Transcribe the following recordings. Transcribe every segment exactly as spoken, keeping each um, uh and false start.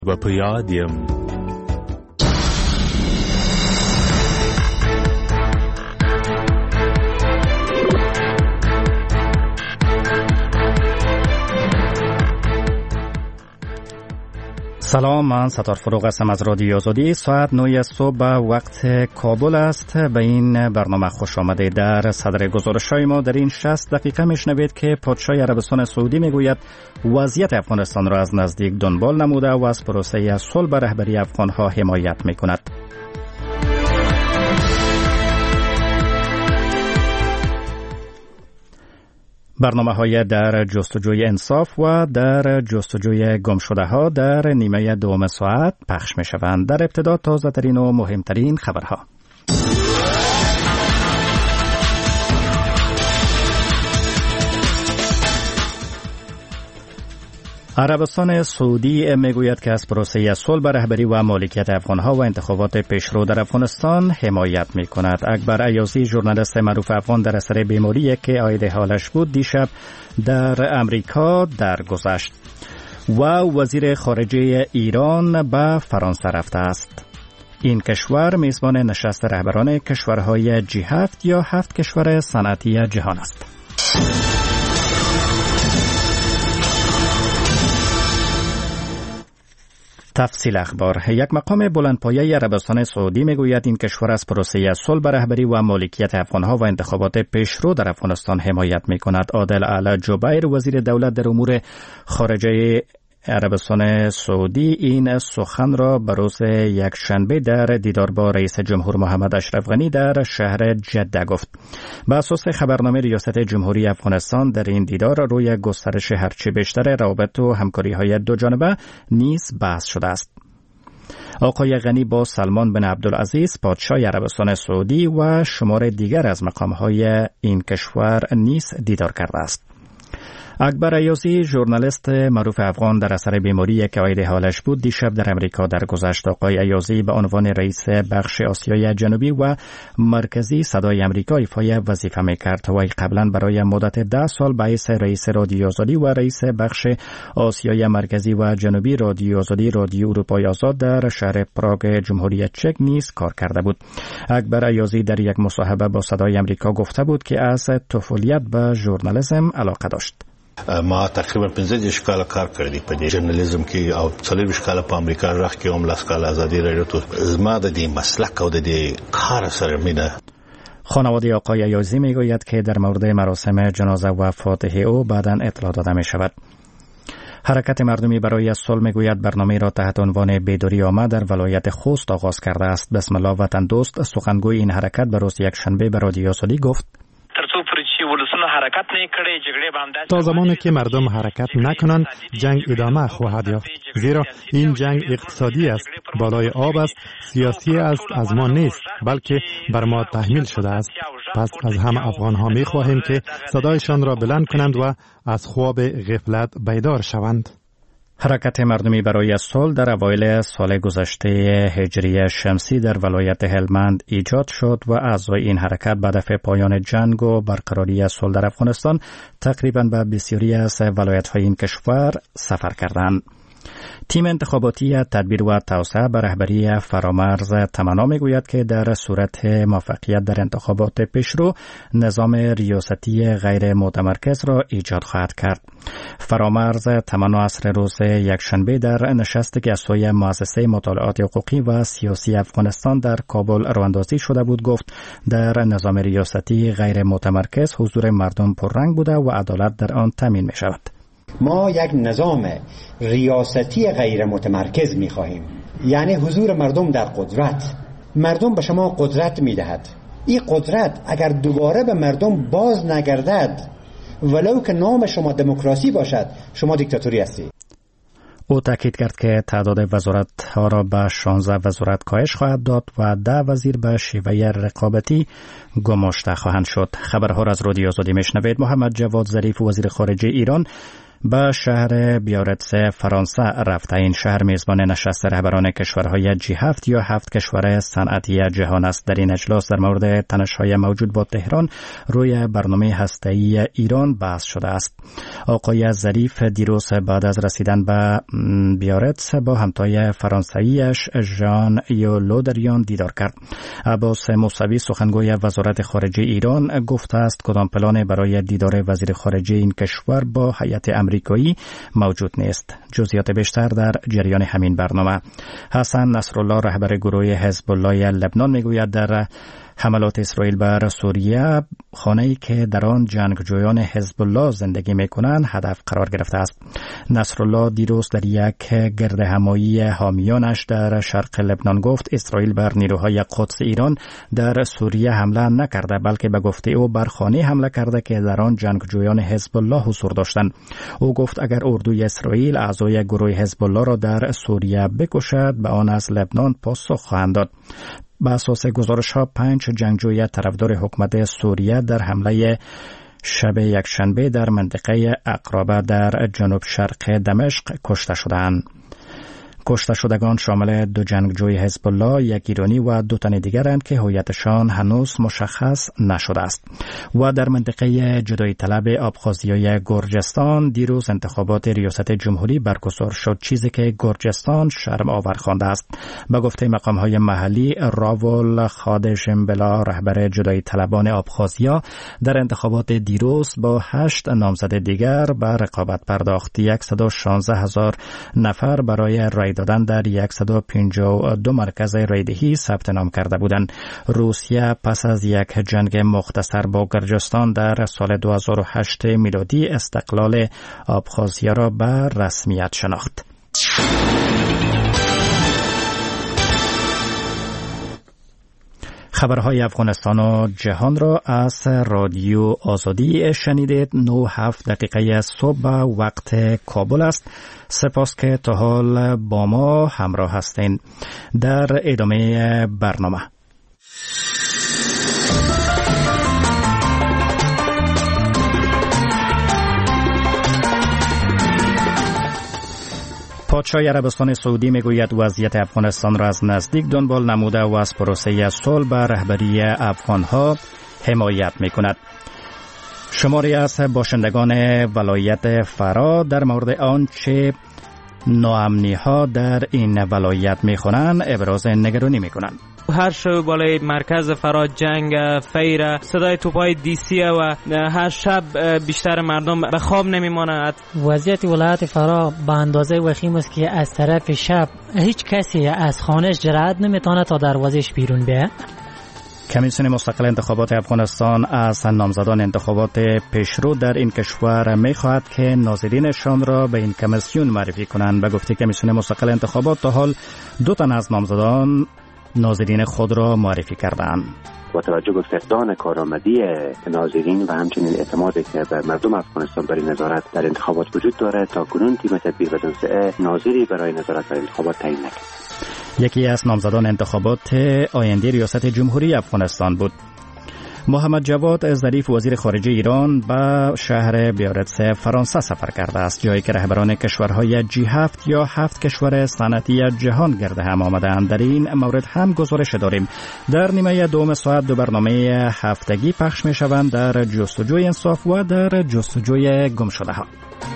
و په یاد یم. سلام، من ستار فروغ هستم از رادیو آزادی. ساعت نه صبح وقت کابل است. به این برنامه خوش آمده. در صدر گزارش‌های ما در این شصت دقیقه میشنوید که پادشاه عربستان سعودی میگوید وضعیت افغانستان را از نزدیک دنبال نموده و از پروسه صلح به رهبری افغان‌ها حمایت میکند. برنامه‌های در جستجوی انصاف و در جستجوی گمشده‌ها در نیمه دوم ساعت پخش می‌شوند. در ابتدا تازه‌ترین و مهمترین خبرها. عربستان سعودی میگوید که از پروسه صلح به رهبری و مالکیت افغان‌ها و انتخابات پیشرو در افغانستان حمایت می‌کند. اکبر ایازی، ژورنالیست معروف افغان در اثر بیماری که عاید حالش بود، دیشب در امریکا درگذشت و وزیر خارجه ایران به فرانسه رفته است. این کشور میزبان نشست رهبران کشورهای جی هفت یا هفت کشور صنعتی جهان است. تفصیل اخبار. یک مقام بلندپایه عربستان سعودی میگوید این کشور از پروسه صلح به رهبری و مالکیت افغان‌ها و انتخابات پیشرو در افغانستان حمایت میکند. عادل اعلی جبیر، وزیر دولت در امور خارجه عربستان سعودی، این سخن را به روز یکشنبه در دیدار با رئیس جمهور محمد اشرف غنی در شهر جده گفت. به اساس خبرنامه ریاست جمهوری افغانستان در این دیدار روی گسترش هرچه بیشتر روابط و همکاری‌های دو جانبه نیز بحث شده است. آقای غنی با سلمان بن عبدالعزیز پادشاه عربستان سعودی و شمار دیگر از مقام‌های این کشور نیز دیدار کرده است. اکبر ایازی، ژورنالیست معروف افغان در اثر بیماری که عاید حالش بود، دیشب در امریکا درگذشت. آقای ایازی به عنوان رئیس بخش آسیای جنوبی و مرکزی صدای امریکا ایفای وظیفه میکرد. وی قبلا برای مدت ده سال به حیث رئیس رادیو آزادی و رئیس بخش آسیای مرکزی و جنوبی رادیو آزادی رادیو اروپای آزاد در شهر پراگ جمهوری چک نیز کار کرده بود. اکبر ایازی در یک مصاحبه با صدای امریکا گفته بود که از طفولیت به ژورنالیسم علاقه داشت. ما تقریبا پنځه کال کار کړی په دې ژورنالیزم کې او څلور کال په امریکا راخ کې هم لاس کال ازادي رادیو ته زما د دې مسلک او د دې کار سره مینه. خانواده آقای ایازی میگوید که در مورد مراسم جنازه و فاتحه او بعداً اطلاع داده می شود. حرکت مردمی برای صلح میگوید برنامه را تحت عنوان بیداری عامه در ولایت خوست آغاز کرده است. بسم الله وطن دوست، سخنگوی این حرکت، به روز یکشنبه به رادیو آزادی گفت: تا زمانی که مردم حرکت نکنند جنگ ادامه خواهد یافت، زیرا این جنگ اقتصادی است، بالای آب است، سیاسی است، از ما نیست بلکه بر ما تحمیل شده است. پس از همه افغان ها می خواهیم که صدایشان را بلند کنند و از خواب غفلت بیدار شوند. حرکت مردمی برای صلح در اوایل سال گذشته هجری شمسی در ولایت هلمند ایجاد شد و اعضای این حرکت به هدف پایان جنگ و برقراری صلح در افغانستان تقریباً به بسیاری از ولایت‌های این کشور سفر کردند. تیم انتخاباتی تدبیر و توسعه به رهبری فرامرز تمنا میگوید که در صورت موفقیت در انتخابات پیشرو نظام ریاستی غیر متمرکز را ایجاد خواهد کرد. فرامرز تمنا عصر روز یکشنبه در نشستی که از سوی مؤسسه مطالعات حقوقی و سیاسی افغانستان در کابل راه‌اندازی شده بود گفت در نظام ریاستی غیر متمرکز حضور مردم پررنگ بوده و عدالت در آن تامین می شود. ما یک نظام ریاستی غیر متمرکز می خواهیم، یعنی حضور مردم در قدرت. مردم به شما قدرت می دهد. این قدرت اگر دوباره به مردم باز نگردد، ولو که نام شما دموکراسی باشد، شما دیکتاتوری هستید. او تاکید کرد که تعداد وزارت‌ها را به شانزده وزارت کاهش خواهد داد و ده وزیر به شیوه رقابتی گماشته خواهند شد. خبرها را از رادیو آزادی میشنوید. محمد جواد ظریف، وزیر خارجه ایران، به شهر بیارتس فرانسه رفته. این شهر میزبان نشست رهبران کشورهای جی هفت یا هفت کشور صنعتی جهان است. در این اجلاس در مورد تنش‌های موجود با تهران روی برنامه هسته‌ای ایران بحث شده است. آقای ظریف دیروز بعد از رسیدن به بیارتس با همتای فرانسویش ژان یو لودریان دیدار کرد. عباس موسوی سخنگوی وزارت خارجه ایران گفته است کدام پلان برای دیدار وزیر خارجه این کشور با هیئت امریکایی موجود نیست. جزئیات بیشتر در جریان همین برنامه. حسن نصرالله رهبر گروه حزب الله لبنان میگوید در حملات اسرائیل بر سوریه خانه‌ای که در آن جنگجویان حزب الله زندگی می‌کنند هدف قرار گرفته است. نصرالله دیروز در یک گردهمایی حامیانش در شرق لبنان گفت اسرائیل بر نیروهای قدس ایران در سوریه حمله نکرده بلکه به گفته او بر خانه حمله کرده که در آن جنگجویان حزب الله حضور داشتند. او گفت اگر اردوی اسرائیل اعضای گروه حزب الله را در سوریه بکشد به آن از لبنان پاسخ خواهند داد. به اساس گزارش ها پنج جنگجوی طرفدار حکومت سوریه در حمله شب یکشنبه در منطقه اقرابه در جنوب شرق دمشق کشته شدند. کشته شدگان شامل دو جنگجوی حزب الله، یک ایرانی و دو تن دیگرند که هویتشان هنوز مشخص نشده است. و در منطقه جدایی طلب ابخازیای گرجستان دیروز انتخابات ریاست جمهوری برگزار شد، چیزی که گرجستان شرم آور خوانده است. به گفته مقام‌های محلی، راول خادشمبلا رهبر جدایی طلبان ابخازیا در انتخابات دیروز با هشت نامزد دیگر به رقابت پرداخت. صد و شانزده هزار نفر برای رای دادن در صد و پنجاه و دو مرکز رایدهی ثبت نام کرده بودند. روسیه پس از یک جنگ مختصر با گرجستان در سال دو هزار و هشت میلادی استقلال ابخازیا را به رسمیت شناخت. خبرهای افغانستان و جهان را از رادیو آزادی شنیدید. نه هفت دقیقه صبح وقت کابل است. سپاس که تا حال با ما همراه هستین. در ادامه برنامه پادشاه عربستان سعودی میگوید وضعیت افغانستان را از نزدیک دنبال نموده و از پروسه صلح بر رهبری افغانها حمایت میکند. شماری از باشندگان ولایت فرا در مورد آنچه ناامنی ها در این ولایت میخوانند ابراز نگرانی میکنند. هر شب بالای مرکز فرا جنگ فیر صدای توپای دیسی و هر شب بیشتر مردم به خواب نمیمانند. وضعیت ولایت فرا به اندازه وخیم است که از طرف شب هیچ کسی از خانهش جرأت نمیتونه تا دروازش بیرون بیاد. کمیسیون مستقل انتخابات افغانستان از نامزدان انتخابات پیشرو در این کشور می‌خواهد که ناظرینشان را به این کمیسیون معرفی کنند. به گفته کمیسیون مستقل انتخابات تا حال دو تن از نامزدان ناظرین خود را معرفی کردند. با توجه به فقدان کارآمدی ناظرین و همچنین اعتمادی که به مردم افغانستان برای نظارت در انتخابات وجود دارد، تا کنون تیم تدبیر و توسعه ناظری برای نظارت در انتخابات تعیین نکرد. یکی از نامزدان انتخابات آینده ریاست جمهوری افغانستان بود. محمد جواد ظریف وزیر خارجه ایران به شهر بیارتس فرانسه سفر کرده است، جایی که رهبران کشورهای جی هفت یا هفت کشور صنعتی جهان گرد هم آمدند. در این مورد هم گزارش داریم. در نیمه دوم ساعت دو برنامه هفتگی پخش می شوند در جستجوی انصاف و در جستجوی گم شده ها.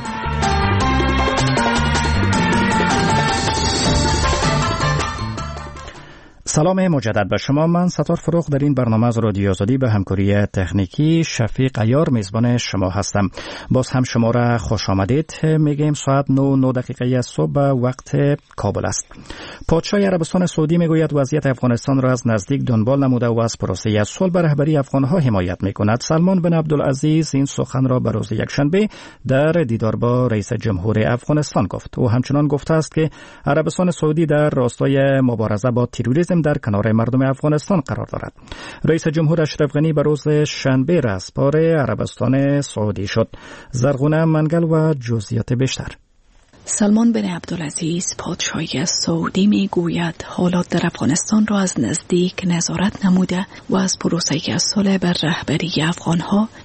سلام مجدد به شما. من ستار فروغ در این برنامه از رادیو آزادی به همکاری تکنیکی شفیق عیار میزبان شما هستم. باز هم شما را خوش آمدید میگیم. ساعت نه نه دقیقه صبح وقت کابل است. پادشاه عربستان سعودی میگوید وضعیت افغانستان را از نزدیک دنبال نموده و از پروسه صلح بر رهبری افغانها حمایت میکند. سلمان بن عبدالعزیز این سخن را به روز یکشنبه در دیدار با رئیس جمهور افغانستان گفت. او همچنان گفته است که عربستان سعودی در راستای مبارزه با تروریسم در کنار مردم افغانستان قرار دارد. رئیس جمهور اشرف غنی به روز شنبه رسپار عربستان سعودی شد. زرغونه منگل و جزئیات بیشتر. سلمان بن عبدالعزیز پادشاهی سعودی می گوید حالات در افغانستان را از نزدیک نظارت نموده و از پروسه صلح بر رهبری افغانها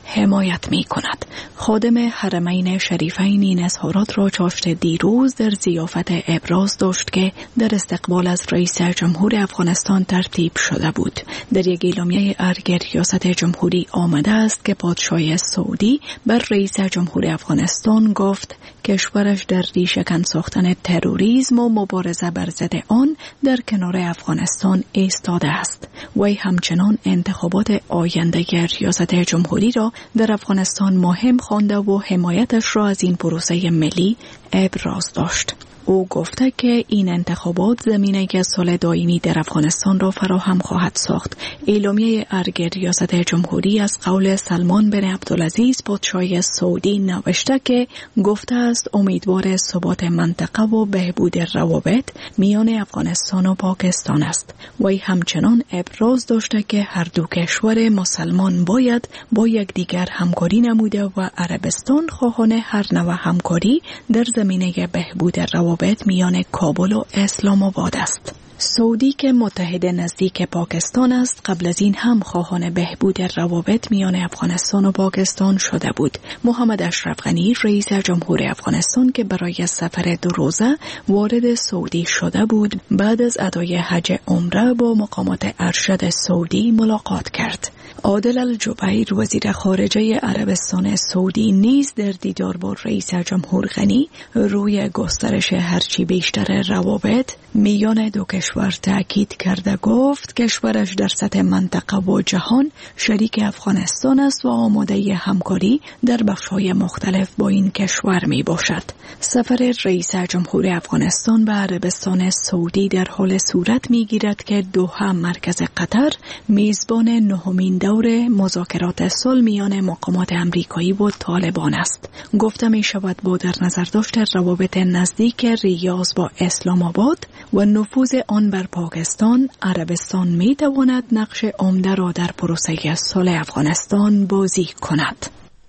حمایت می کند. خادم حرمین شریفین این اظهارات را چاشت دیروز در ضیافت ابراز داشت که در استقبال از رئیس جمهور افغانستان ترتیب شده بود. در یک اعلامیه ارگ ریاست جمهوری آمده است که پادشاه سعودی بر رئیس جمهور افغانستان گفت کشورش در ریشه‌کن ساختن تروریسم و مبارزه بر ضد آن در کنار افغانستان ایستاده است. وی همچنان انتخابات آینده ریاست جمهوری را در افغانستان مهم خوانده و حمایتش را از این پروسه ملی ابراز داشت. او گفته که این انتخابات زمینه که صلح دائمی در افغانستان را فراهم خواهد ساخت. اعلامیه ارگ ریاست جمهوری از قول سلمان بن عبدالعزیز پادشاه سعودی نوشته که گفته است امیدوار ثبات منطقه و بهبود روابط میان افغانستان و پاکستان است. وی همچنان ابراز داشته که هر دو کشور مسلمان باید با یکدیگر همکاری نموده و عربستان خواهان هر نوع همکاری در زمینه بهبود روابط میان کابل و اسلام آباد است. سعودی که متحد نزدیک پاکستان است قبل از این هم خواهان بهبود روابط میان افغانستان و پاکستان شده بود. محمد اشرف غنی رئیس جمهور افغانستان که برای سفر دو روزه وارد سعودی شده بود بعد از ادای حج عمره با مقامات ارشد سعودی ملاقات کرد. عادل الجبیر وزیر خارجه عربستان سعودی نیز در دیدار با رئیس جمهور غنی روی گسترش هرچی بیشتر روابط میان دو کشور تاکید کرده گفت کشورش در سطح منطقه و جهان شریک افغانستان است و آماده همکاری در بخش‌های مختلف با این کشور می باشد. سفر رئیس جمهور افغانستان به عربستان سعودی در حال صورت می گیرد که دوحه مرکز قطر میزبان نهمین دور مذاکرات صلح میان مقامات امریکایی و طالبان است. گفته می شود با در نظر داشت روابط نزدیک ریاض با اسلام آباد و نفوذ آن بر پاکستان، عربستان می تواند نقش عمده را در پروسه صلح افغانستان بازی کند.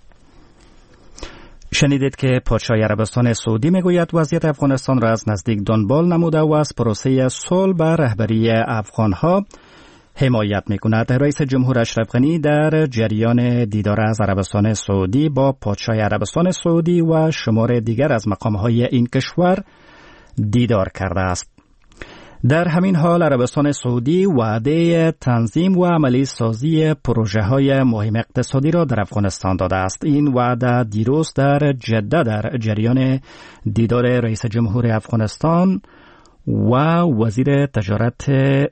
شنیدید که پادشاه عربستان سعودی میگوید وضعیت افغانستان را از نزدیک دنبال نموده و از پروسه صلح به رهبری افغانها حمایت میکند. رئیس جمهور اشرف غنی در جریان دیدار از عربستان سعودی با پادشاه عربستان سعودی و شمار دیگر از مقامهای این کشور دیدار کرده است. در همین حال عربستان سعودی وعده تنظیم و عملی سازی پروژه های مهم اقتصادی را در افغانستان داده است. این وعده دیروز در جده در جریان دیدار رئیس جمهور افغانستان و وزیر تجارت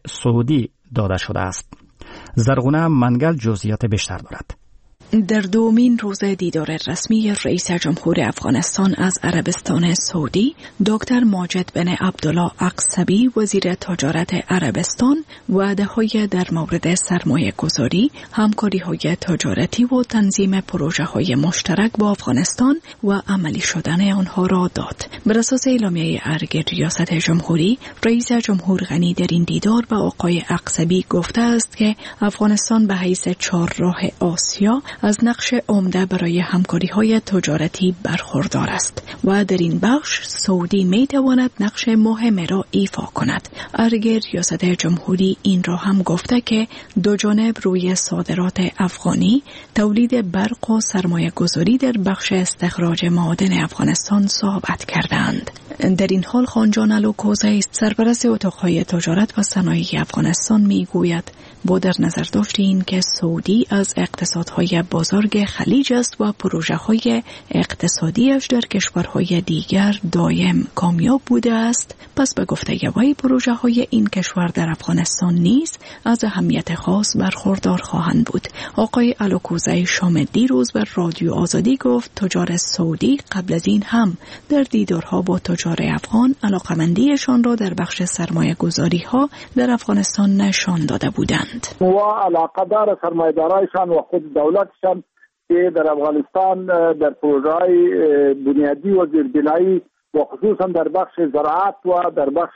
سعودی داده شده است. زرغونه منگل جزئیات بیشتر دارد. در دومین روز دیدار رسمی رئیس جمهور افغانستان از عربستان سعودی، دکتر ماجد بن عبدالله اقصبی وزیر تجارت عربستان وعده‌های در مورد سرمایه گذاری، همکاری های تجارتی و تنظیم پروژه های مشترک با افغانستان و عملی شدن آنها را داد. بر اساس اعلامیه ارگ ریاست جمهوری، رئیس جمهور غنی در این دیدار به آقای اقصبی گفته است که افغانستان به حیث چهارراه آسیا از نقش عمده برای همکاری‌های تجارتی برخوردار است و در این بخش سعودی می‌تواند نقش مهم را ایفا کند. ارگ ریاست جمهوری این را هم گفته که دو جانب روی صادرات افغانی، تولید برق و سرمایه گذاری در بخش استخراج معادن افغانستان صحبت کردند. در این حال خانجان الوکوزی سرپرست اتاق‌های تجارت و صنایع افغانستان می‌گوید با در نظر داشت این که سعودی از اقتصادهای بزرگ خلیج است و پروژه‌های اقتصادیش در کشورهای دیگر دائم کامیاب بوده است، پس به گفته وی پروژه‌های این کشور در افغانستان نیز از اهمیت خاص برخوردار خواهند بود. آقای الوکوزی شام دیروز بر رادیو آزادی گفت تجار سعودی قبل از این هم در دیدارها با تجار افغان علاقمندیشان را در بخش سرمایه گذاری ها در افغانستان نشان داده بودند. و علاقه دار سرمایه دارایشان و خود دولتشان که در افغانستان در پروژه‌های بنیادی و زیربنایی و خصوصا در بخش زراعت و در بخش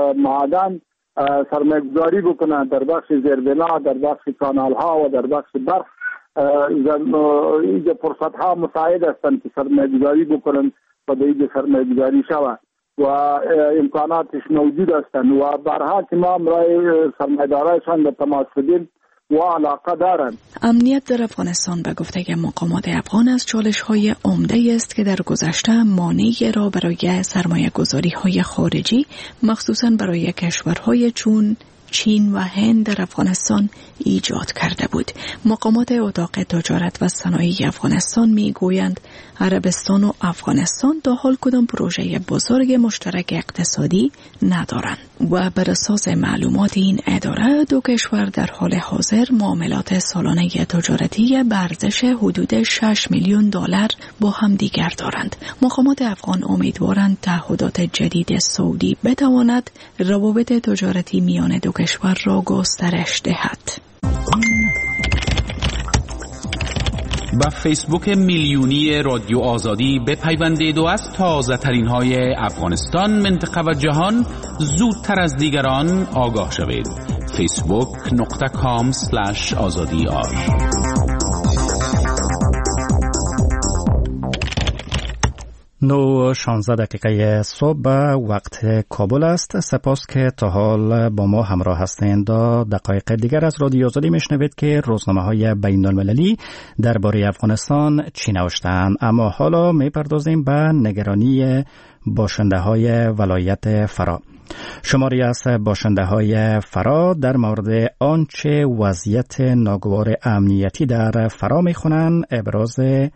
معادن سرمایه گذاری بکنند، در بخش زیربنا، در بخش کانال ها و در بخش برق اینجا فرصت ها مساعد هستند که سرمایه گذاری بکنند و در اینجا سرمایه گذاری شود و امکاناتش موجود هستند و برها که ما برای سرمایه دارایشان به تماس شدیم و علاقه دارند. امنیت در افغانستان به گفته مقامات افغان از چالش های عمده است که در گذشته مانعی را برای سرمایه گذاری های خارجی مخصوصاً برای کشورهای چون چین و هند در افغانستان ایجاد کرده بود. مقامات اتاق تجارت و صنایع افغانستان می گویند عربستان و افغانستان تا حال کدام پروژه بزرگ مشترک اقتصادی ندارند و بر اساس معلومات این اداره دو کشور در حال حاضر معاملات سالانه تجارتی به ارزش حدود شش میلیون دلار با هم دیگر دارند. مقامات افغان امیدوارند تعهدات جدید سعودی بتواند روابط تجارتی میان دو کشور را گسترش دهد. با فیسبوک میلیونی رادیو آزادی بپیوندید و از تازه ترین های افغانستان، منطقه و جهان زودتر از دیگران آگاه شوید. فیسبوک نقطه کام سلش آزادی آر. نو شانزده دقیقه صبح وقت کابل است. سپاس که تا حال با ما همراه هستند. دقایق دیگر از رادیو آزادی میشنوید که روزنامه های بین المللی درباره افغانستان چی نوشتند. اما حالا میپردازیم به نگرانی باشنده های ولایت فرا. شماری از باشنده های فرا در مورد آنچه وضعیت ناگوار امنیتی در فرا میخونن ابراز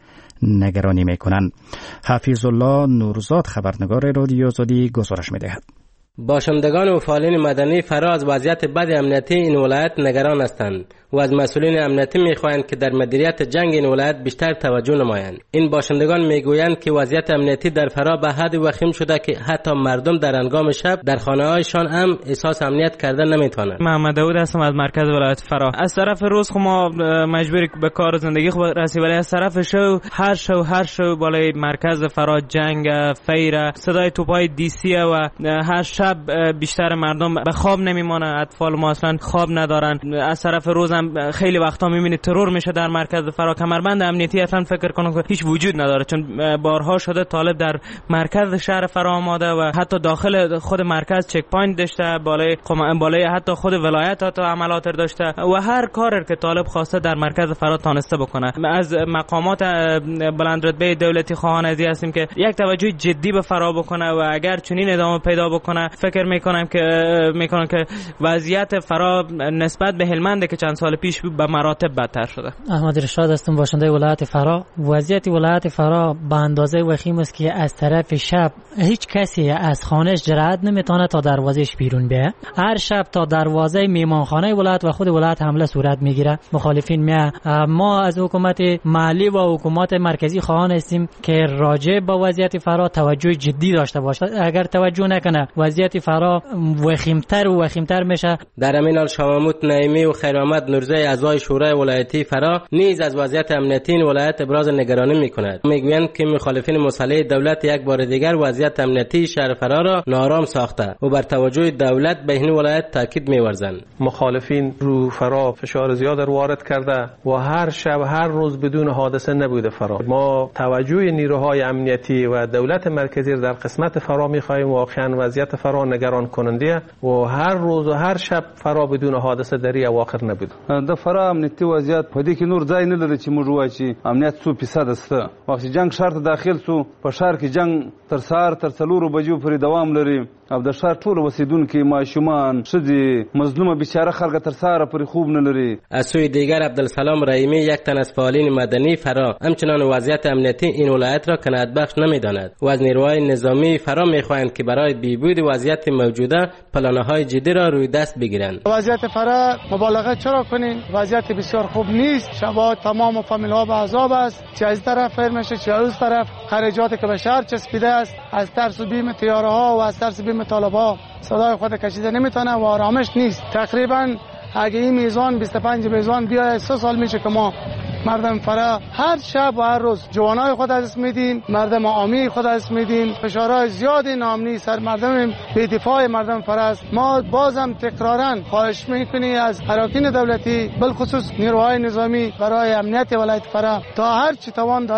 نگرانی میکنند. حفیظ الله نورزاد خبرنگار رادیو آزادی گزارش میدهد. باشندگان و فعالین مدنی فرا از وضعیت بد امنیتی این ولایت نگران هستند و از مسئولین امنیتی میخواهند که در مدیریت جنگ این ولایت بیشتر توجه نمایند. این باشندگان میگویند که وضعیت امنیتی در فرا به حد وخیم شده که حتی مردم در هنگام شب در خانه‌هایشان هم احساس امنیت کردن نمیتونند. محمد داود هستم از مرکز ولایت فرا. از طرف روز خو ما مجبور به کار زندگی خو رسی، ولی از طرف شو هر شو هر شو بالای مرکز فرا جنگ فیر صدای توپای دی سی و هر شب بیشتر مردم به خواب نمیمونن. اطفال ما اصلا خواب ندارن. از طرف روز هم خیلی وقتا میبینی ترور میشه در مرکز فرا. کمربند امنیتی اصلا فکر کنم که هیچ وجود نداره، چون بارها شده طالب در مرکز شهر فرا آماده و حتی داخل خود مرکز چک پوینت داشته، بالای بالای حتی خود ولایت حتی عملات داشته و هر کاری که طالب خواسته در مرکز فرا تانسته بکنه. از مقامات بلندرتبه دولتی خواهان ازی هستیم که یک توجه جدی به فرا بکنه و اگر چنین ادامه پیدا بکنه فکر میکنم که میکنم که وضعیت فرا نسبت به هلمند که چند سال پیش به مراتب بدتر شده. احمد رشاد هستم، باشنده ولایت فرا. وضعیت ولایت فرا به اندازه وخیم است که از طرف شب هیچ کسی از خانهش جرأت نمیتونه تا دروازهش بیرون بیه. هر شب تا دروازه میمانخانه ولایت و خود ولایت حمله صورت میگیره. مخالفین میه. ما از حکومت محلی و حکومت مرکزی خواهان هستیم که راجع به وضعیت فرا توجه جدی داشته باشه. اگر توجه نکنه وضعیت فرا وخیمتر و وخیمتر میشه. در همین حال شاماموت نعیمی و خیرآمد نورزی اعضای شورای ولایتی فرا نیز از وضعیت امنیتی این ولایت ابراز نگرانی میکند. میگویند که مخالفین مسلح دولت یک بار دیگر وضعیت امنیتی شهر فرا را نارام ساخته و بر توجه دولت به این ولایت تاکید می‌ورزند. مخالفین رو فرا فشار زیاد رو وارد کرده و هر شب هر روز بدون حادثه نبوده فرا. ما توجه نیروهای امنیتی و دولت مرکزی در قسمت فرا می‌خواهیم. واقعا وضعیت فرا نگران کننده و هر روز و هر شب فرا بدون حادثه دری اواخر نبود. د فرا امنیتی وضعیت په دې کې نور ځای نه لري چې موږ وایو چې امنیت څو فیصد است. وخت جنگ شهر ته داخل سو په شهر کې جنگ تر سهار تر څلورو بجو پورې دوام لري او د شهر ټول اوسیدونکو ماشومان ښځې مظلومه بیچاره خلک تر سهار پورې خوب نه لري. از سوی دیگر عبدالسلام رحیمی یک تن از فعالین مدنی فرا همچنان وضعیت امنیتی این ولایت را قناعت بخش نمی‌داند و از نیروهای نظامی فرا می‌خواهند که برای بهبود وضعیت موجوده پلان‌های جدی را روی دست بگیرند. وضعیت فرا مبالغه چرا کنین؟ وضعیت بسیار خوب نیست. شبا تمام فامیل‌ها به عذاب است. چه از طرف فر میشه چه از طرف خرجاتی که به شهر چسبیده است. از ترس و بیم تیاره‌ها و از ترس بیم طالب‌ها صدای خود کشیده نمیتونه و آرامش نیست. تقریبا اگه این میزان بیست و پنج میزان بیاد سه سال میشه که ما مردم فرا هر شب و هر روز جوانای خود از میدیم، مردم عامی خود از میدیم. فشارهای زیاد نامنی سر مردم بی دفاع مردم فرا است. ما بازم تکرارا خواهش میکنیم از اراکین دولتی بالخصوص نیروهای نظامی برای امنیت ولایت فرا تا هر چی توان داره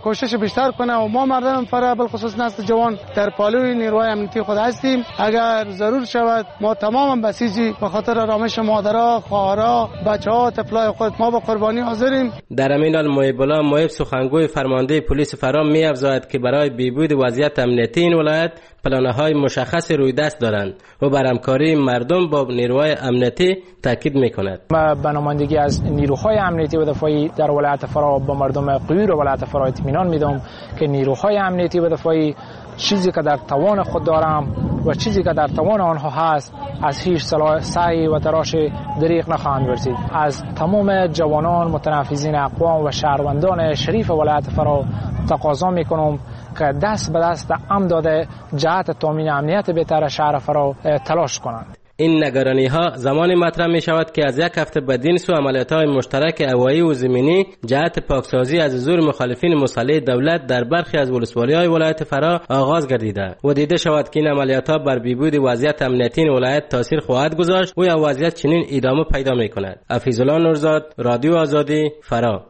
کوشش بیشتر کنه و ما مردم فرا بالخصوص نسل جوان در پالوی نیروهای امنیتی خود هستیم. اگر ضرور شود ما تمام بسیجی به خاطر آرامش مادرها، خواهرها، بچه‌ها، طفلای خود ما به قربانی حاضریم. در همین حال محب الله محب سخنگوی فرمانده پلیس فرا می‌افزاید که برای بهبود وضعیت امنیتی این ولایت پلان‌های مشخص روی دست دارند و بر همکاری مردم با نیروهای امنیتی تاکید می‌کند. ما به نمایندگی از نیروهای امنیتی و دفاعی در ولایت فرا با مردم قیور و ولایت فرا اطمینان میدم که نیروهای امنیتی و دفاعی چیزی که در توان خود دارم و چیزی که در توان آنها هست از هیچ سعی و تلاش دریغ نخواهند ورزید. از تمام جوانان متنفذین اقوام و شهروندان شریف ولایت فرا تقاضا میکنم که دست به دست هم داده جهت تامین امنیت بهتر شهر فرا تلاش کنند. این نگرانی ها زمانی مطرح می شود که از یک هفته بدین سو عملیات های مشترک هوایی و زمینی جهت پاکسازی از زور مخالفین مسلح دولت در برخی از ولسوالی های ولایت فرا آغاز گردیده و دیده شود که این عملیات ها بر بهبود وضعیت امنیتی این ولایت تاثیر خواهد گذاشت و یا وضعیت چنین ادامه پیدا می کند. حفیظ الله نورزاد، رادیو آزادی، فرا.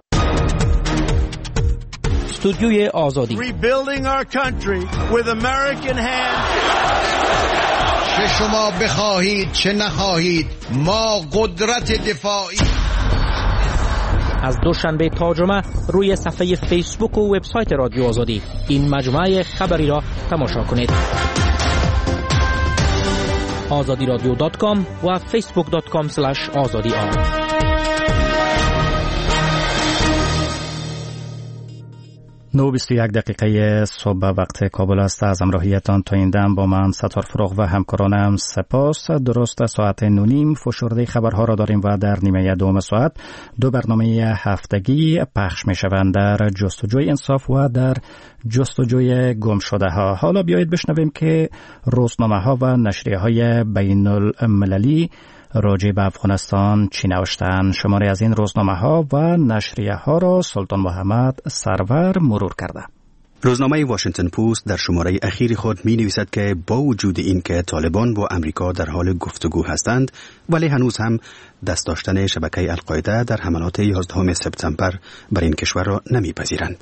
استودیوی آزادی. چه شما بخواهید چه نخواهید ما قدرت دفاعی. از دوشنبه تا جمعه روی صفحه فیسبوک و وبسایت رادیو آزادی این مجموعه خبری را تماشا کنید. آزادی رادیو دات کام و فیسبوک دات کام اسلش آزادی آر. نو بیست و یک دقیقه صبح وقت کابل است. از همراهیتان تا این دم با من ستار فروغ و همکارانم سپاس. درست ساعت نونیم فشرده خبرها را داریم و در نیمه دوم ساعت دو برنامه هفتگی پخش می شوند در جستجوی انصاف و در جستجوی گم شده ها. حالا بیایید بشنویم که روزنامه ها و نشریه های بین المللی راجع به افغانستان چی نوشتن. شماره از این روزنامه ها و نشریه ها را سلطان محمد سرور مرور کرده. روزنامه واشنگتن پست در شماره اخیر خود می نویسد که با وجود این که طالبان با امریکا در حال گفتگو هستند ولی هنوز هم دست داشتن شبکه القاعده در حملات یازدهم سپتامبر بر این کشور را نمی پذیرند.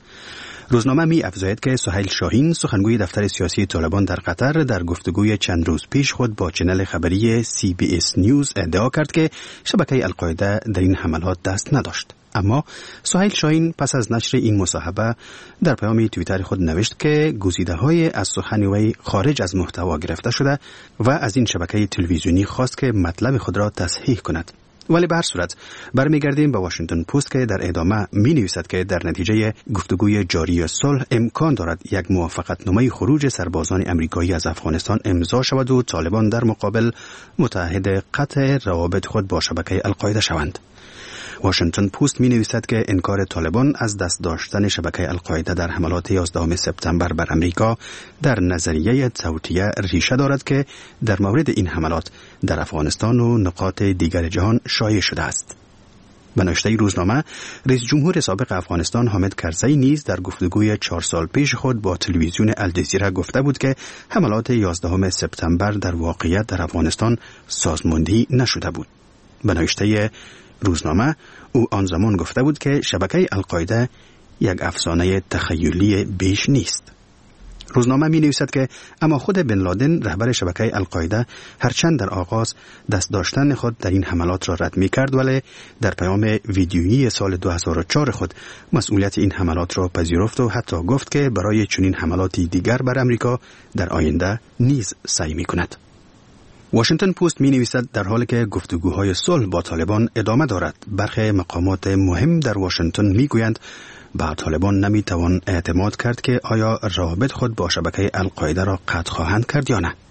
روزنامه می افزاید که سهیل شاهین سخنگوی دفتر سیاسی طالبان در قطر در گفتگوی چند روز پیش خود با چنل خبری سی بی اس نیوز ادعا کرد که شبکه القاعده در این حملات دست نداشت. اما سهیل شاهین پس از نشر این مصاحبه در پیام توییتر خود نوشت که گزیده‌های از سخن وی خارج از محتوا گرفته شده و از این شبکه تلویزیونی خواست که مطلب خود را تصحیح کند. ولی به هر صورت برمیگردیم به واشنگتن پست که در ادامه می نویسد که در نتیجه گفتگوی جاری صلح امکان دارد یک موافقتنامه خروج سربازان امریکایی از افغانستان امضا شود و طالبان در مقابل متعهد قطع روابط خود با شبکه القاعده شوند. واشنگتن پست می نویسد که انکار طالبان از دست داشتن شبکه القاعده در حملات یازدهم سپتامبر بر امریکا در نظریه توطئه ریشه دارد که در مورد این حملات در افغانستان و نقاط دیگر جهان شایع شده است. به نوشته روزنامه، رئیس جمهور سابق افغانستان حامد کرزی نیز در گفتگوی چهار سال پیش خود با تلویزیون الجزیره گفته بود که حملات یازدهم سپتامبر در واقعیت در افغانستان سازماندهی نشده بود. به نوشته روزنامه، او آن زمان گفته بود که شبکه القاعده یک افسانه تخیلی بیش نیست. روزنامه می نویسد که اما خود بن لادن رهبر شبکه القاعده هرچند در آغاز دست داشتن خود در این حملات را رد می کرد ولی در پیام ویدیویی سال دو هزار و چهار خود مسئولیت این حملات را پذیرفت و حتی گفت که برای چنین حملاتی دیگر بر امریکا در آینده نیز سعی می کند. واشنگتن پست می نویسد در حالی که گفتگوهای صلح با طالبان ادامه دارد، برخی مقامات مهم در واشنگتن می گویند با طالبان نمی توان اعتماد کرد که آیا رابط خود با شبکه القاعده را قطع خواهند کرد یا نه.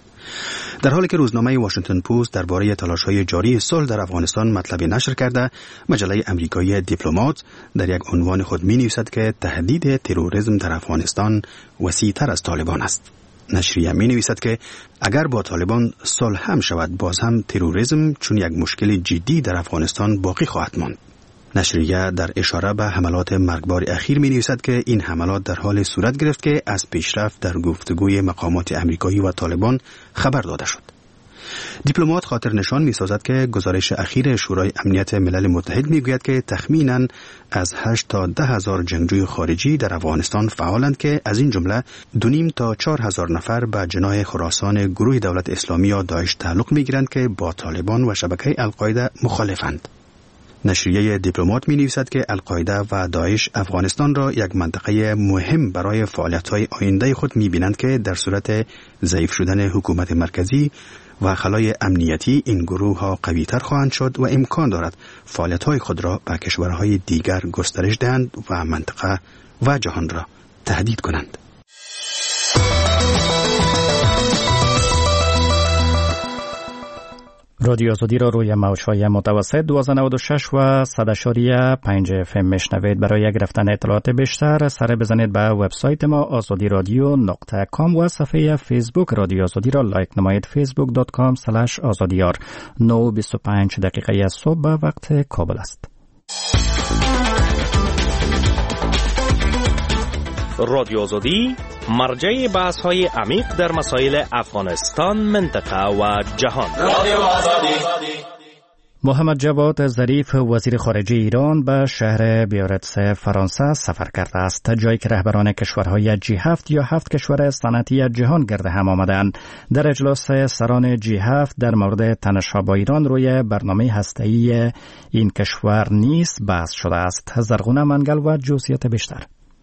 در حالی که روزنامه واشنگتن پست درباره تلاش‌های جاری صلح در افغانستان مطلبی نشر کرده، مجله امریکایی دیپلمات در یک عنوان خود می نویسد که تهدید تروریسم در افغانستان وسیع‌تر از طالبان است. نشریه می نویسد که اگر با طالبان صلح هم شود باز هم تروریسم چون یک مشکل جدی در افغانستان باقی خواهد ماند. نشریه در اشاره به حملات مرگبار اخیر می نویسد که این حملات در حال صورت گرفت که از پیشرفت در گفتگوی مقامات امریکایی و طالبان خبر داده شد. دیپلمات خاطر نشان می سازد که گزارش اخیر شورای امنیت ملل متحد می گوید که تخمیناً از هشت تا ده هزار جنگجوی خارجی در افغانستان فعالند که از این جمله دو نیم تا چهار هزار نفر به جناح خراسان گروه دولت اسلامی یا داعش تعلق می گیرند که با طالبان و شبکه القاعده مخالفند. نشریه دیپلمات می نویسد که القاعده و داعش افغانستان را یک منطقه مهم برای فعالیت‌های آینده خود می بینند که در صورت ضعیف شدن حکومت مرکزی و خلای امنیتی این گروه ها قوی تر خواهند شد و امکان دارد فعالیت‌های خود را به کشورهای دیگر گسترش دهند و منطقه و جهان را تهدید کنند. رادیو آزادی را روی موج‌های متوسط دویست و نود و شش و صد و پنج اف ام میشنوید. برای گرفتن اطلاعات بیشتر سر بزنید به وبسایت ما آزادی رادیو نقطه کام و صفحه فیسبوک رادیو آزادی را لایک نمایید. فیسبوک دات کام اسلش آزادیار. نه و بیست و پنج دقیقه از صبح به وقت کابل است. رادیو آزادی مرجع بحث های عمیق در مسائل افغانستان، منطقه و جهان. رادیو آزادی. محمد جواد ظریف وزیر خارجه ایران به شهر بیارتس فرانسه سفر کرده است، جایی که رهبران کشورهای جی هفت یا هفت کشور صنعتی جهان گرد هم آمدند. در اجلاس سران جی هفت در مورد تنش‌ها با ایران روی برنامه هسته‌ای این کشور نیز بحث شده است. زرغونه منگل و جزئیات بیشتر.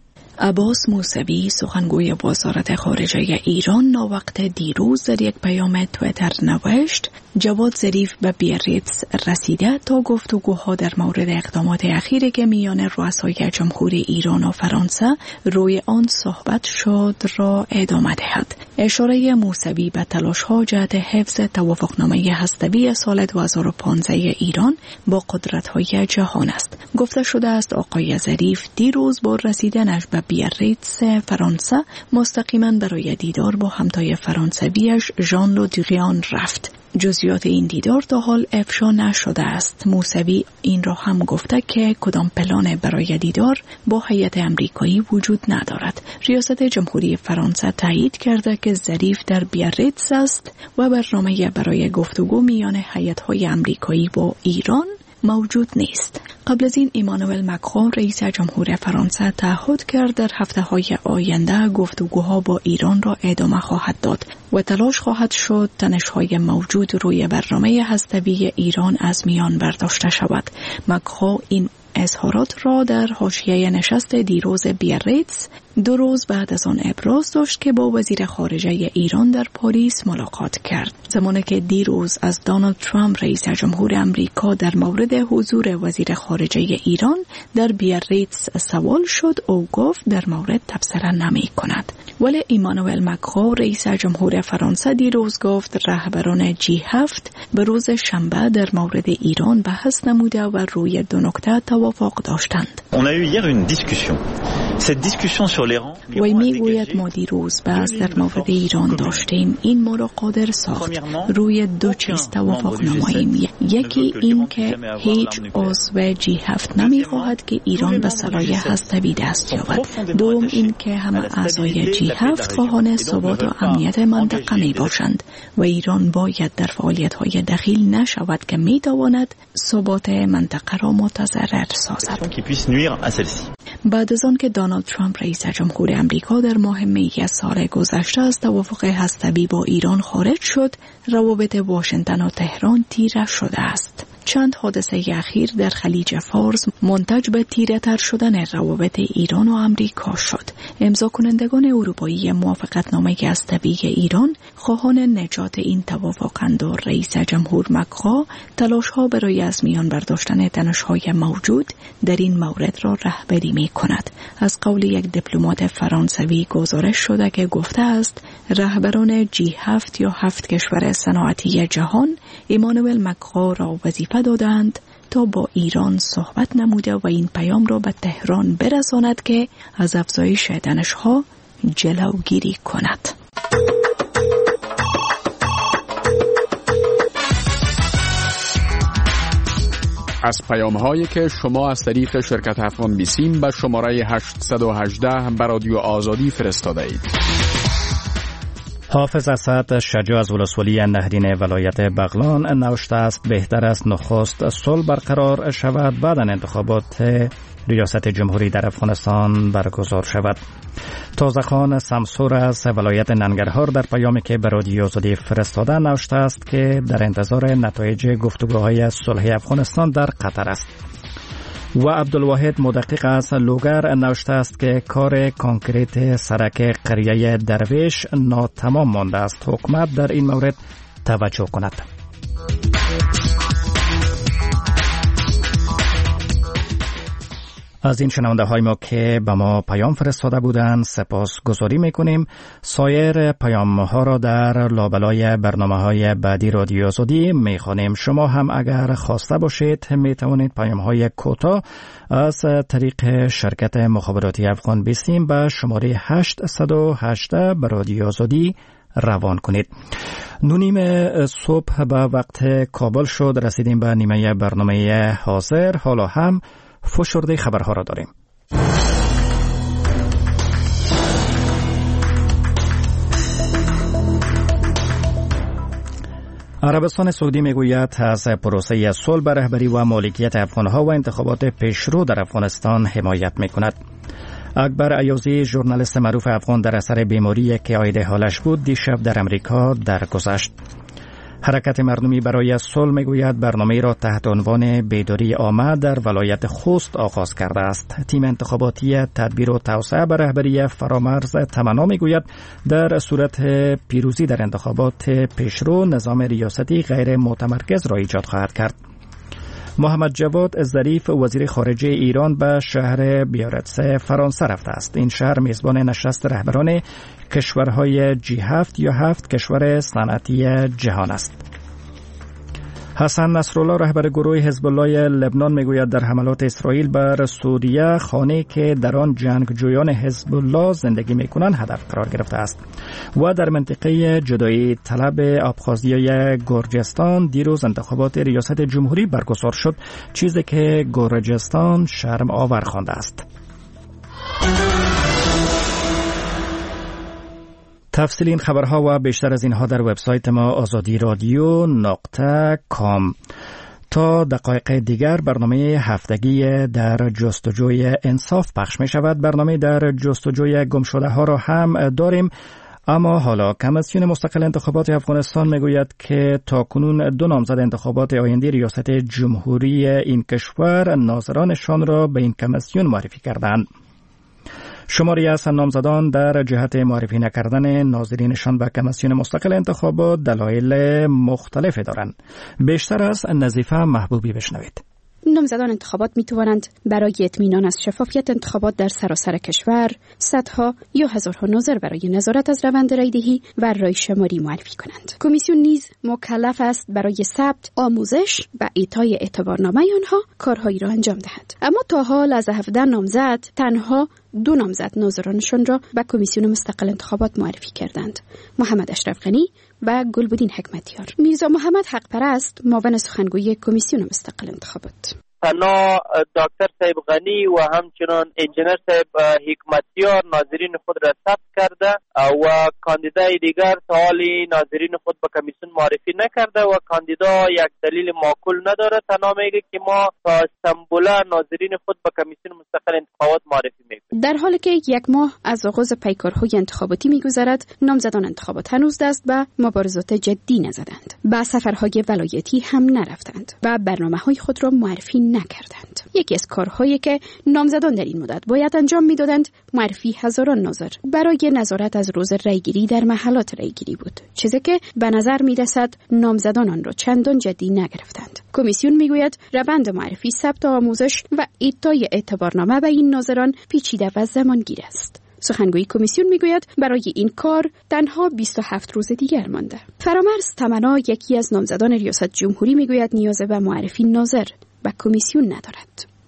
عباس موسوی سخنگوی وزارت خارجه ایران ناوقت دیروز در یک پیام توییتر نوشت جواد ظریف به بیاریتس رسیده تا گفتگوها در مورد اقدامات اخیری که میان رؤسای جمهوری ایران و فرانسه روی آن صحبت شد را ادامه دهد. اشاره موسوی به تلاش‌ها جهت حفظ توافقنامه هسته‌ای سال دو هزار و پانزده ایران با قدرت‌های جهان است. گفته شده است آقای ظریف دیروز با رسیدنش به بیاریتس فرانسه مستقیما برای دیدار با همتای فرانسویش ژان لو دیغیان رفت. جزئیات این دیدار تا حال افشا نشده است. موسوی این را هم گفته که کدام پلان برای دیدار با هیئت امریکایی وجود ندارد. ریاست جمهوری فرانسه تایید کرده که ظریف در بیاریتس است و برنامه برای گفتگو میان هیئت‌های امریکایی با ایران موجود نیست. قبل از این ایمانوئل مکرون رئیس جمهور فرانسه تعهد کرد در هفته‌های آینده گفتگوها با ایران را ادامه خواهد داد و تلاش خواهد شد تنش‌های موجود روی برنامه هسته‌ای ایران از میان برداشته شود. مکرون این اظهارات را در حاشیه نشست دیروز بیاریتس دو روز بعد از آن ابراز داشت که با وزیر خارجه ایران در پاریس ملاقات کرد. زمانی که دیروز از دونالد ترامپ رئیس جمهور آمریکا در مورد حضور وزیر خارجه ایران در بیاریتس سوال شد، او گفت در مورد تبصره نمی کند. ولی ایمانوئل مکرون رئیس جمهور فرانسه دیروز گفت رهبران جی هفت به روز شنبه در مورد ایران بحث نموده و روی دو نکته توافق داشتند. وی میگوید ما دیروز بحث در مورد ایران داشتیم. این ما را قادر ساخت روی دو چیز توافق نماییم. یکی این که هیچ عضو جی هفت نمیخواهد که ایران به صلاح هسته‌ای دست یابد. دوم این که همه اعضای جی هفت خواهان ثبات و امنیت منطقه می باشند و ایران باید در فعالیت‌های دخیل نشود که میتواند ثبات منطقه را متضرر سازد. بعد از آن که دونالد ترامپ رئیس جمهور آمریکا در ماه می از سال گذشته از توافق هسته‌ای با ایران خارج شد، روابط واشنگتن و تهران تیره شده است. چند حادثه اخیر در خلیج فارس منتج به تیره تر شدن روابط ایران و آمریکا شد. امضا کنندگان اروپایی موافقتنامه هسته‌ای ایران خواهان نجات این توافقند و رئیس جمهور مکرون تلاش‌ها برای از میان برداشتن تنش‌های موجود در این مورد را رهبری می‌کند. از قول یک دیپلمات فرانسوی گزارش شده که گفته است رهبران جی هفت یا هفت کشور صنعتی جهان ایمانوئل مکرون را وظیفه دادند تا با ایران صحبت نموده و این پیام را به تهران برساند که از افزایش تنش‌ها جلوگیری کند. از پیام هایی که شما از طریق شرکت افغان بیسیم به شماره هشت یک هشت به رادیو آزادی فرستاده اید. حافظ اسد شجاع از ولسوالی نهرین ولایت بغلان نوشته است بهتر است نخست صلح برقرار شود بعد انتخابات ریاست جمهوری در افغانستان برگزار شود. تازه‌خان سمسور از ولایت ننگرهار در پیامی که به رادیو آزادی فرستاده نوشته است که در انتظار نتایج گفتگوهای صلح افغانستان در قطر است. و عبدالواحد مدقق از لوگر نوشته است که کار کانکریت سرک قریه درویش ناتمام مانده است. حکومت در این مورد توجه کند. از این شنونده های ما که به ما پیام فرستاده بودند سپاس گذاری میکنیم. سایر پیام ها را در لابلای برنامه های بعدی رادیو آزادی میخوانیم. شما هم اگر خواسته باشید میتوانید پیام های کوتاه از طریق شرکت مخابراتی افغان بیستیم به شماره هشت صفر هشت به رادیو آزادی روان کنید. نونیم صبح به وقت کابل شد. رسیدیم به نیمه برنامه حاضر. حالا هم فشرده خبرها را داریم. عربستان سعودی میگوید از پروسه صلح به رهبری و مالکیت افغانها و انتخابات پیشرو در افغانستان حمایت میکند. اکبر ایازی ژورنالیست معروف افغان در اثر بیماری که عاید حالش بود دیشب در امریکا درگذشت. حرکت مردمی برای صلح میگوید برنامه را تحت عنوان بیداری عامه در ولایت خوست آغاز کرده است. تیم انتخاباتی تدبیر و توسعه به رهبری فرامرز تمنا میگوید در صورت پیروزی در انتخابات پیشرو نظام ریاستی غیر متمرکز را ایجاد خواهد کرد. محمد جواد ظریف وزیر خارجه ایران به شهر بیارتس فرانسه رفته است. این شهر میزبان نشست رهبران کشورهای جی هفت یا هفت کشور صنعتی جهان است. حسن نصرالله رهبر گروه حزب الله لبنان میگوید در حملات اسرائیل بر سوریه خانه که در آن جنگجویان حزب الله زندگی میکنند هدف قرار گرفته است. و در منطقه جدایی طلب ابخازیه گرجستان دیروز انتخابات ریاست جمهوری برگزار شد، چیزی که گرجستان شرم آور خوانده است. تفصیل این خبرها و بیشتر از اینها در وبسایت ما آزادی رادیو نقطه کام. تا دقایق دیگر برنامه هفتگی در جستجوی انصاف پخش می شود. برنامه در جستجوی گمشده ها را هم داریم. اما حالا کمیسیون مستقل انتخابات افغانستان میگوید که تاکنون دو نامزد انتخابات آینده ریاست جمهوری این کشور ناظرانشان را به این کمیسیون معرفی کردند. شماری از نامزدان در جهت معرفی نکردن ناظرینشان به کمیسیون مستقل انتخابات دلایل مختلفی دارند. بیشتر از نظیفه محبوبی بشنوید. نامزدان انتخابات می توانند برای اطمینان از شفافیت انتخابات در سراسر کشور صدها یا هزارها ناظر برای نظارت از روند رایدهی و رای شماری معرفی کنند. کمیسیون نیز مکلف است برای ثبت، آموزش و اعطای اعتبارنامه آنها کارهایی را انجام دهد. اما تا حال از هفده نامزد تنها دو نامزد ناظرانشان را به کمیسیون مستقل انتخابات معرفی کردند: محمد اشرف غنی و گلبدین حکمتیار. میرزا محمد حق پرست معاون سخنگوی کمیسیون مستقل انتخابات: تنها دکتر صاحب غنی و همچنان انجینر صاحب حکمتیار ناظرین خود را ثبت کرده و کاندیدای دیگر تا حالی ناظرین خود به کمیسیون معرفی نکرده و کاندیدا یک دلیل معقول نداره، تنها میگه که ما تا استانبول ناظرین خود به کمیسیون مستقل انتخابات معرفی میکنیم. در حالی که یک ماه از آغاز پیکارهای انتخاباتی میگذرد، نامزدان انتخابات هنوز دست به مبارزات جدی نزدند، به سفرهای ولایتی هم نرفتند و برنامه‌های خود را معرفی نکردند. یکی از کارهایی که نامزدان در این مدت باید انجام میدادند معرفی هزاران ناظر برای نظارت از روز رایگیری در محلات رایگیری بود، چیزی که به نظر میرسد نامزدان آن را چندان جدی نگرفتند. کمیسیون میگوید روند معرفی، ثبت آموزش و اعطای اعتبارنامه به این ناظران پیچیده و زمانگیر است. سخنگوی کمیسیون میگوید برای این کار تنها بیست و هفت روز دیگر مانده. فرامرز تمنا، یکی از نامزدان ریاست جمهوری، میگوید نیاز به معرفی ناظر و کمیسیون ندارد.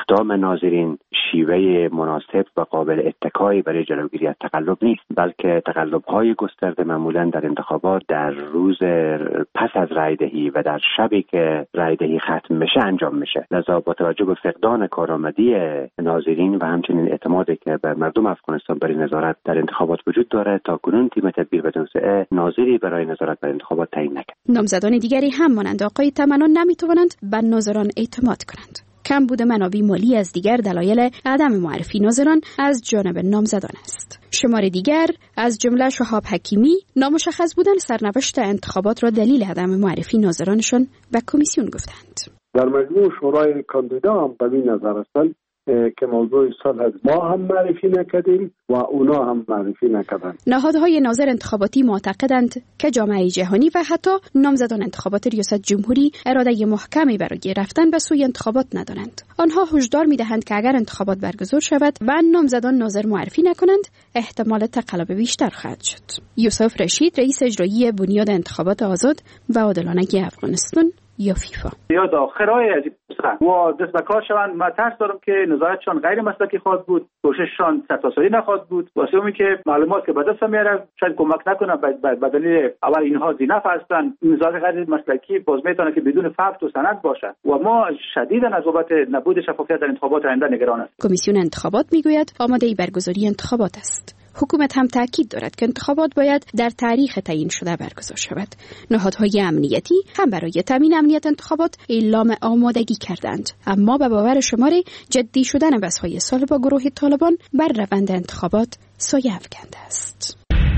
اقدام ناظرین شیوه مناسب و قابل اتکایی برای جلوگیری از تقلب نیست، بلکه تقلب‌های گسترده معمولاً در انتخابات در روز پس از رایدهی و در شبی که رایدهی ختم میشه انجام میشه. لذا با توجه به فقدان کارآمدی ناظرین و همچنین اعتمادی که بر مردم افغانستان برای نظارت در انتخابات وجود داره، تا کنون تیم تدبیر و توسعه ناظری برای نظارت بر انتخابات تعیین نکرد. نامزدان دیگری هم مانند آقای تمنان نمیتوانند به ناظران اعتماد کنند. کمبود منابع مالی از دیگر دلایل عدم معرفی ناظران از جانب نامزدان است. شمار دیگر از جمله شهاب حکیمی نامشخص بودن سرنوشت انتخابات را دلیل عدم معرفی ناظرانشان به کمیسیون گفتند. در مجموع شورای کاندیدا هم به این نظر هستند که موضوع صلح ما هم معرفی نکردیم و اونا هم معرفی نکردند. نهادهای ناظر انتخاباتی معتقدند که جامعه جهانی و حتی نامزدان انتخابات ریاست جمهوری اراده محکمی برای رفتن به سوی انتخابات ندارند. آنها هشدار می‌دهند که اگر انتخابات برگزار شود و نامزدان ناظر معرفی نکنند، احتمال تقلب بیشتر خواهد شد. یوسف رشید، رئیس اجرایی بنیاد انتخابات آزاد و عادلانه افغانستان یا فیفا، یا داخلای از و دست به کار شوند. من ترس دارم که نظارتشان غیر مسلکی خواهد بود، کوشششان سرتاسری نخواهد بود، واسه اون که معلومات که به دست میاره شاید کمک نکنه به دلیل اول اینها ذینف هستند. نظارت غیر مسلکی باز میتونه که بدون فکت و سند باشه و ما شدیداً از بابت نبود شفافیت در انتخابات آینده نگران است. کمیسیون انتخابات میگوید آماده برگزاری انتخابات است. حکومت هم تاکید دارد که انتخابات باید در تاریخ تعیین شده برگزار شود. نهادهای امنیتی هم برای تامین امنیت انتخابات اعلام آمادگی کردند، اما به باور شمار جدی شدن بحث‌های سال با گروه طالبان بر روند انتخابات سایه افکنده است.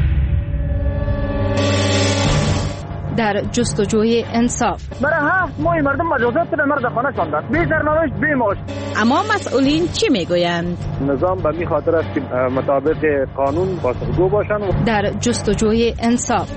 در جستجوی انصاف برای هفت ماه مردم مجازات به مرد خانه شاندند، بی سرنوشت بی معاش. اما مسئولین چی میگویند؟ نظام به می خاطر است که مطابق قانون پاسخگو باشند. در جستجوی انصاف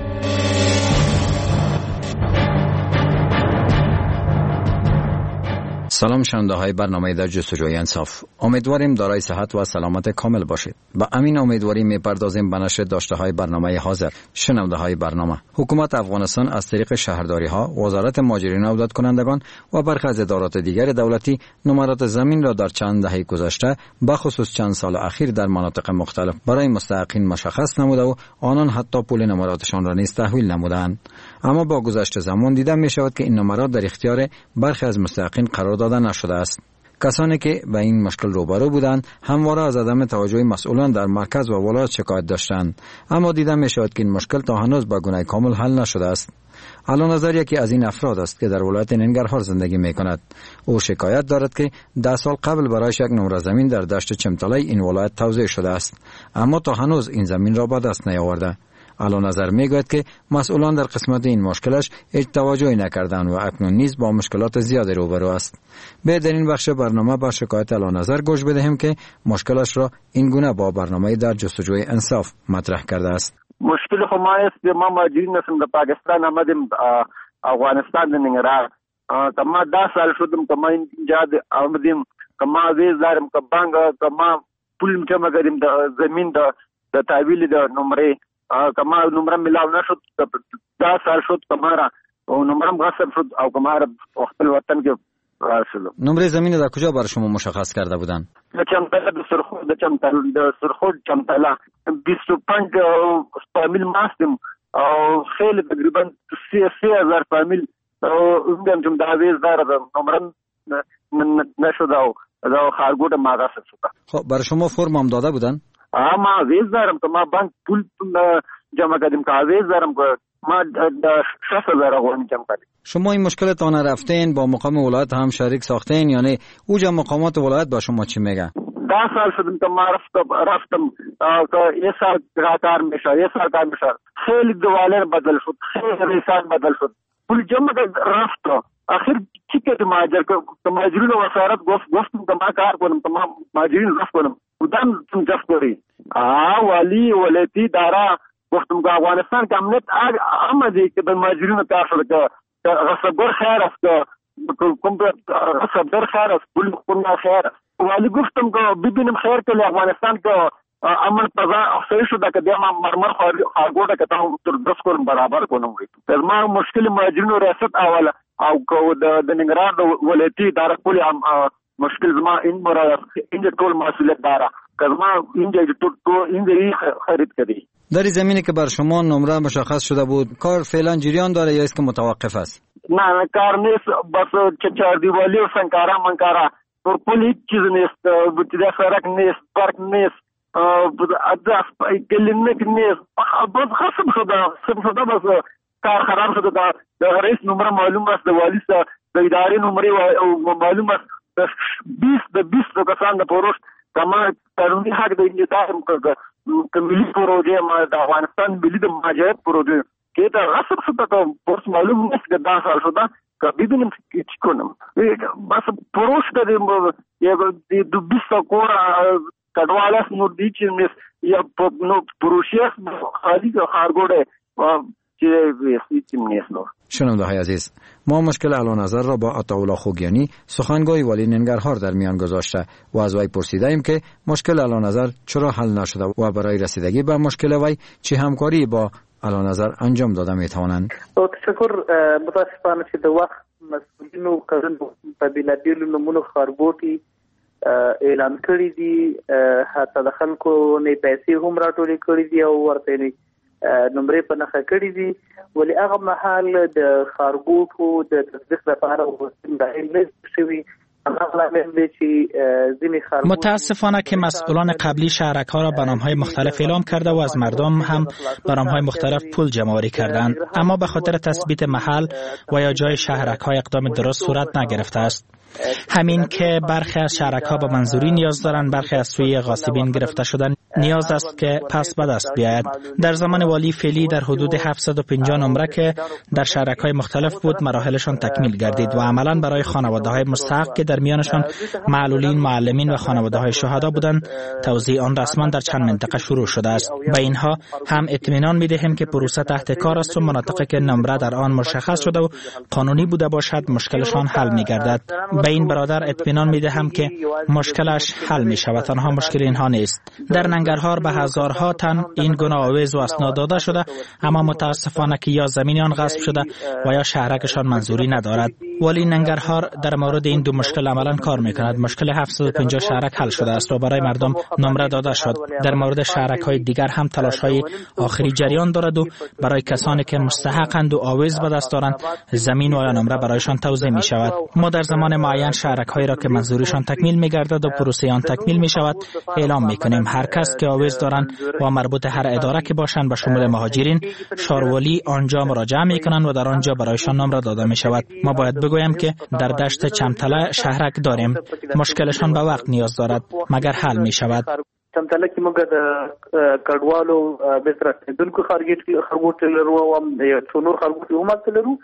سلام شنونده های برنامه در جستجوی انصاف، امیدواریم دارای صحت و سلامت کامل باشید. با امین امیدواری میپردازیم به نشر داشته های برنامه حاضر. شنونده های برنامه، حکومت افغانستان از طریق شهرداری ها، وزارت مهاجرین و عودت کنندگان و برخی از ادارات دیگر دولتی نمرات زمین را در چند دهه گذشته به خصوص چند سال اخیر در مناطق مختلف برای مستحقین مشخص نموده و آنان حتی پول نمراتشان را نیز تحویل نمودند. اما با گذشت زمان دیده می شود که این نمرات در اختیار برخی از مستحقین قرار داده نشده است. کسانی که به این مشکل روبرو بودند همواره از عدم توجه مسئولان در مرکز و ولایت شکایت داشتند، اما دیده می شود که این مشکل تا هنوز به گونه کامل حل نشده است. علو نظر یکی از این افراد است که در ولایت ننگرهار زندگی می کند. او شکایت دارد که ده سال قبل برایش یک نمره زمین در دشت چمتلای این ولایت توزیع شده است، اما تا هنوز این زمین را به دست نیاورده. علو نظر میگوید که مسئولان در قسمت این مشکلش هیچ توجهی نکردند و اکنون نیز با مشکلات زیادی روبرو است. به در این بخش برنامه با شکایت علو نظر گوش بدهیم که مشکلش را این گونه با برنامه در جستجوی انصاف مطرح کرده است. مشکل خو ما است ما مهاجرین هستیم در پاکستان آمدیم افغانستان ننگرهار کما ده سال شدم کما اینجا آمدیم کما ویز دارم که بانک کما پول جمع کردیم زمین د تحویل د نمره کما نمره ملاو نشد ده سال شد کمارا و نمرم غصب شد او کمارا خپل وطن کې راشلو. نمره زمین در کجا برای شما مشخص کرده بودن؟ د چمتلا د سرخود د چمتلا د سرخود چمتلا بیست و پنج فامیل ماستم او خیلی تقریبا سی هزار فامیل اونم چې دا ویز دار نمرم نشد او دا خارګوټ ما غصب شد. خب برای شما فرم هم داده بودن؟ ما ویز دارم که ما بانک پول جمع کردیم که ویز دارم که ما شصت هزار غوام جمع کردیم. شما این مشکل تا رفتین با مقام ولایت هم شریک ساختین یا نه؟ اوجا مقامات ولایت با شما چی میگه؟ ده سال شدیم که ما رفتم رفتم که یه سال کار میشه یه سال کار میشه خیلی دوالر بدل شد خیلی ریسان بدل شد پول جمع رفت آخر چی که مهاجر که مهاجرین وزارت گفت گفتم که ما کار کنم که ما مهاجرین رفت کنم بودن تم جفت کری آه ولی ولایتی دارا گفتم که افغانستان که امنیت آمده که به مهاجرین کار شده که غصبگر خیر است که غصبگر خیر است پول خوننا خیر است ولی گفتم که ببینیم خیر که افغانستان که امن پزا صحیح شده که دیما مرمر خارگوټه که تاسو تر درس کولم برابر کوم تر ما مشکل مهاجرینو ریاست اوله او د ننګرهار د ولایتي اداره پولی مشکل زما این برای این طول مسئولیت داره که زما اینجا تو اینجا خرید کردی. در زمینی که بر شما نمره مشخص شده بود کار فعلا جریان داره یا است که متوقف است؟ نه کار نیست، بس چهار دیوالی و سنکارا منکارا پر پول هیچ چیز نیست، بوده سرک نیست، پارک نیست، ادرس کلینیک نیست، بس خصم شده خصم شده بس کار خراب شده. در رئیس نمره معلوم است، والی است، در اداره نمره معلوم است، بیست به بیست کسان در پروش تمام قانونی حق در اینجا دارم که ملی پروژه ما در افغانستان ملی در مهاجرت پروژه که در غصب شده که برس معلوم نیست که ده سال شده که ببینیم چی کنم. بس پروش داریم دو بیست کور کدوال است نور دی چیز نیست یا پروشی است خالی که خارگوڑه چیز نیستیم نیست نور. شنونده های عزیز، ما مشکل اعلی نظر را با عطاالله خوگیانی سخنگوی والی ننگرهار در میان گذاشته و از وی پرسیده ایم که مشکل اعلی نظر چرا حل نشده و برای رسیدگی به مشکل وی چه همکاری با اعلی نظر انجام داده می توانند. تشکر. متاسفانه چې د وخت مسئولینو کارن په بلادیلو نمونو خاربوټي اعلان کړی دي، حتی د خلکو نه پیسې هم راټولې کړې دي او ورته نه نمبرې په نخښه کړې دي، ولې هغه مهال د خاربوټو د تصدیق لپاره وروستۍ داخل نه شوي. متاسفانه که مسئولان قبلی شهرک‌ها را به نام‌های مختلف اعلام کرده و از مردم هم به نام‌های مختلف پول جمع‌آوری کردند، اما به خاطر تثبیت محل و یا جای شهرک‌ها اقدام درست صورت نگرفته است. همین که برخی از شهرک‌ها به منظوری نیاز دارند، برخی از سوی غاصبین گرفته شدن نیاز است که پس به دست بیاید. در زمان والی فعلی در حدود هفتصد و پنجاه نمره که در شهرک‌های مختلف بود مراحلشان تکمیل گردید و عملاً برای خانواده‌های مستحق که در میانشان معلولین، معلمین و خانواده‌های شهدا بودند توزیع آن رسما در چند منطقه شروع شده است. به اینها هم اطمینان می‌دهیم که پروسه تحت کار است و مناطقی که نمره در آن مشخص شده و قانونی بوده باشد مشکلشان حل می‌گردد. به این برادر اطمینان می‌دهم که مشکلش حل می‌شود، تنها مشکل اینها نیست. در ننگرهار به هزارها تن این گونه آویز و اسناد داده شده، اما متاسفانه که یا زمین آن غصب شده و یا شهرکشان منظوری ندارد. ولی ننگرهار در مورد این دو مشکل عملا کار می‌کند. مشکل هفتصد و پنجاه شهرک حل شده است و برای مردم نمره داده شد. در مورد شهرک‌های دیگر هم تلاش‌های آخری جریان دارد و برای کسانی که مستحقند و آویز به دست دارند زمین و یا نمره برایشان توزیع می‌شود. ما در زمان معین شهرک‌هایی را که منظوریشان تکمیل می‌گردد و پروسه آن تکمیل می‌شود اعلام می‌کنیم. هر کس که آویز دارند و مربوط هر اداره که باشند به شمول مهاجرین شاروالی آنجا مراجعه می‌کنند و در آنجا برایشان نمره داده می‌شود. ما باید بگویم که در دشت چمتله شهرک داریم، مشکلشان به وقت نیاز دارد مگر حل می‌شود. چمتله کې موږ د کډوالو به تر رسیدونکو خرګوټ لرو او څو نور خرګوټ هم لرو.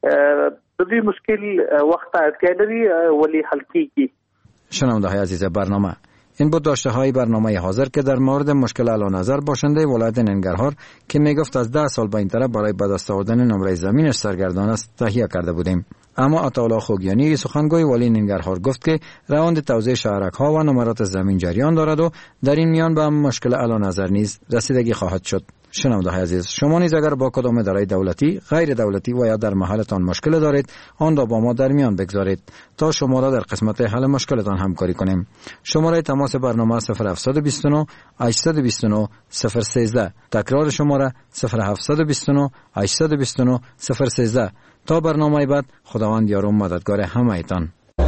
د دې مشکل وخت اړتیا لري ولی حل کیږي. شنونده های عزیز برنامه، این بود داشته های برنامه حاضر که در مورد مشکل اعلی نظر باشنده ولایت ننگرهار که میگفت از ده سال به این طرف برای به دست آوردن نمره زمینش سرگردان است تهیه کرده بودیم. اما عطاالله خوگیانی سخنگوی والی ننگرهار گفت که روند توزیع شهرک ها و نمرات زمین جریان دارد و در این میان به مشکل اعلی نظر نیز رسیدگی خواهد شد. شنونده های عزیز، شما نیز اگر با کدام اداره دولتی، غیر دولتی و یا در محلتان مشکل دارید آن را با ما در میان بگذارید تا شما را در قسمت حل مشکلتان همکاری کنیم. شماره تماس برنامه صفر هفتصد و بیست و نه هشتصد و بیست و نه صفر سیزده. تکرار شماره صفر هفتصد و بیست و نه هشتصد و بیست و نه صفر سیزده. تا برنامه بعد خداوند یار و مددگار همه ایتان.